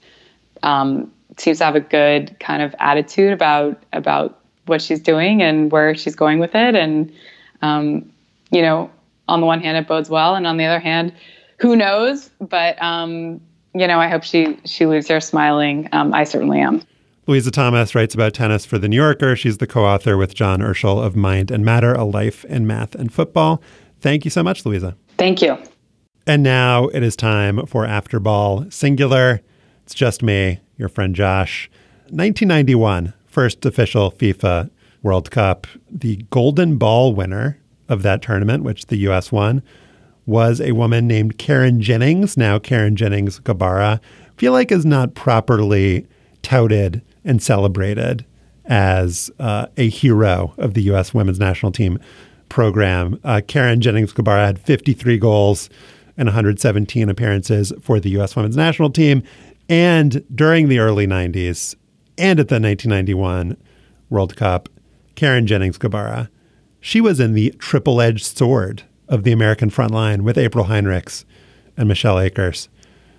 um, seems to have a good kind of attitude about about what she's doing and where she's going with it. And um, you know, on the one hand, it bodes well, and on the other hand, who knows? But um, you know, I hope she she leaves here smiling. Um, I certainly am. Louisa Thomas writes about tennis for The New Yorker. She's the co-author with John Urschel of Mind and Matter: A Life in Math and Football. Thank you so much, Louisa. Thank you. And now it is time for After Ball Singular. It's just me, your friend Josh. nineteen ninety-one, first official FIFA World Cup. The golden ball winner of that tournament, which the U S won, was a woman named Karen Jennings. Now Karen Jennings Gabara, I feel like is not properly touted and celebrated as uh, a hero of the U S women's national team program. Uh, Karen Jennings Gabara had fifty-three goals and one hundred seventeen appearances for the U S women's national team. And during the early nineties and at the nineteen ninety-one World Cup, Karen Jennings Gabara, she was in the triple-edged sword of the American front line with April Heinrichs and Michelle Akers.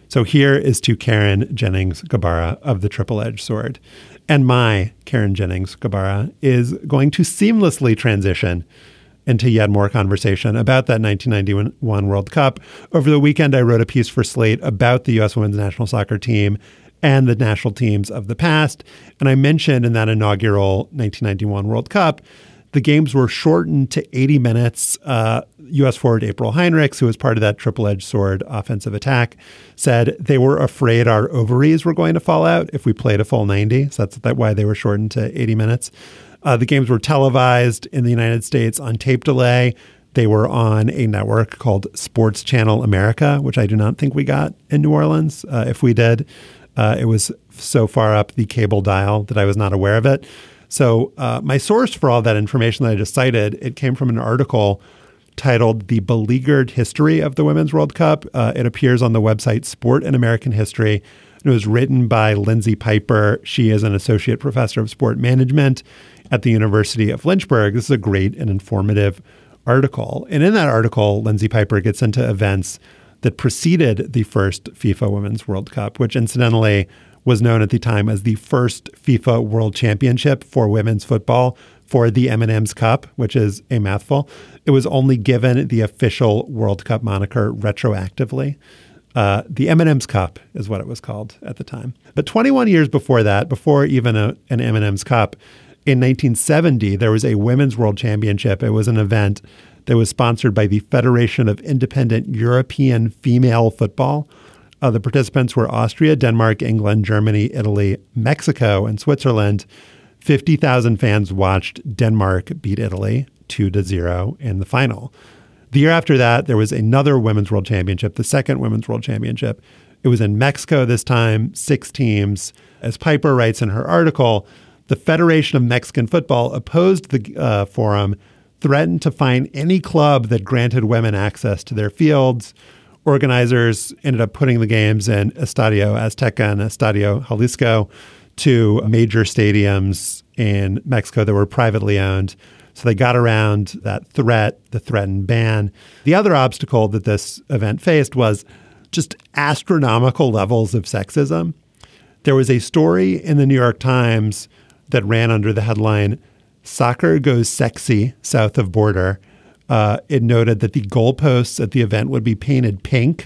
So here is to Karen Jennings-Gabara of the Triple-Edged Sword. And my Karen Jennings-Gabara is going to seamlessly transition into yet more conversation about that nineteen ninety-one World Cup. Over the weekend, I wrote a piece for Slate about the U S women's national soccer team and the national teams of the past. And I mentioned in that inaugural nineteen ninety-one World Cup, the games were shortened to eighty minutes. Uh, U S forward April Heinrichs, who was part of that triple-edged sword offensive attack, said they were afraid our ovaries were going to fall out if we played a full ninety. So that's that why they were shortened to eighty minutes. Uh, the games were televised in the United States on tape delay. They were on a network called Sports Channel America, which I do not think we got in New Orleans. Uh, if we did, uh, it was so far up the cable dial that I was not aware of it. So uh, my source for all that information that I just cited, it came from an article titled The Beleaguered History of the Women's World Cup. Uh, it appears on the website Sport and American History. It was written by Lindsay Piper. She is an associate professor of sport management at the University of Lynchburg. This is a great and informative article. And in that article, Lindsay Piper gets into events that preceded the first FIFA Women's World Cup, which incidentally was known at the time as the first FIFA World Championship for women's football for the M and M's Cup, which is a mouthful. It was only given the official World Cup moniker retroactively. Uh, the M and M's Cup is what it was called at the time. But twenty-one years before that, before even a, an M and M's Cup, in nineteen seventy, there was a Women's World Championship. It was an event that was sponsored by the Federation of Independent European Female Football. Uh, the participants were Austria, Denmark, England, Germany, Italy, Mexico, and Switzerland. fifty thousand fans watched Denmark beat Italy two to zero in the final. The year after that, there was another Women's World Championship, the second Women's World Championship. It was in Mexico this time, six teams. As Piper writes in her article, the Federation of Mexican Football opposed the uh, forum, threatened to fine any club that granted women access to their fields. Organizers ended up putting the games in Estadio Azteca and Estadio Jalisco, two major stadiums in Mexico that were privately owned. So they got around that threat, the threatened ban. The other obstacle that this event faced was just astronomical levels of sexism. There was a story in the New York Times that ran under the headline, "Soccer Goes Sexy South of Border." Uh, it noted that the goalposts at the event would be painted pink.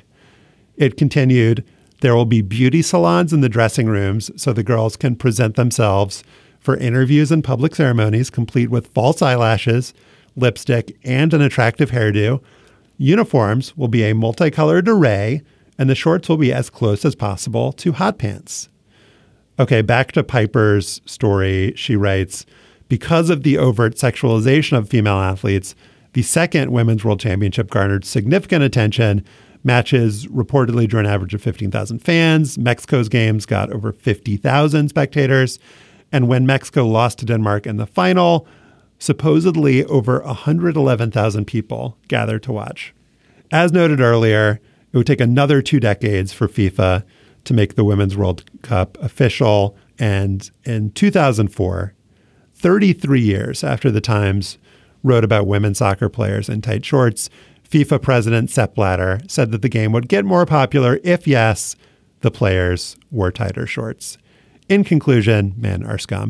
It continued, there will be beauty salons in the dressing rooms so the girls can present themselves for interviews and public ceremonies, complete with false eyelashes, lipstick, and an attractive hairdo. Uniforms will be a multicolored array, and the shorts will be as close as possible to hot pants. Okay, back to Piper's story. She writes, because of the overt sexualization of female athletes, the second Women's World Championship garnered significant attention. Matches reportedly drew an average of fifteen thousand fans. Mexico's games got over fifty thousand spectators. And when Mexico lost to Denmark in the final, supposedly over one hundred eleven thousand people gathered to watch. As noted earlier, it would take another two decades for FIFA to make the Women's World Cup official. And in two thousand four, thirty-three years after the Times wrote about women soccer players in tight shorts, FIFA president Sepp Blatter said that the game would get more popular if, yes, the players wore tighter shorts. In conclusion, men are scum.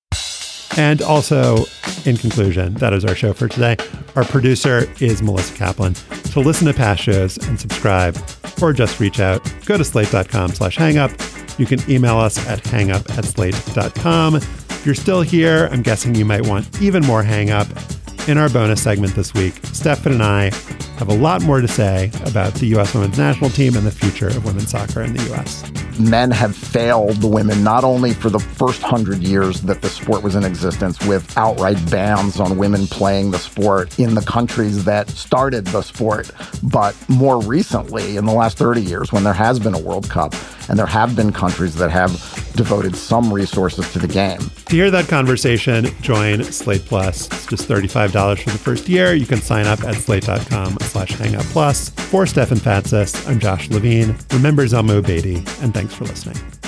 And also, in conclusion, that is our show for today. Our producer is Melissa Kaplan. To listen to past shows and subscribe, or just reach out, go to slate.com slash hangup. You can email us at hangup at slate.com. If you're still here, I'm guessing you might want even more hangup. In our bonus segment this week, Stefan and I have a lot more to say about the U S women's national team and the future of women's soccer in the U S. Men have failed the women not only for the first hundred years that the sport was in existence with outright bans on women playing the sport in the countries that started the sport, but more recently in the last thirty years when there has been a World Cup and there have been countries that have devoted some resources to the game. To hear that conversation, join Slate Plus. It's just thirty-five dollars for the first year. You can sign up at slate.com slash hangup plus. For Stefan Fatsis, I'm Josh Levine. Remember Zelma Beatty, and thanks for listening.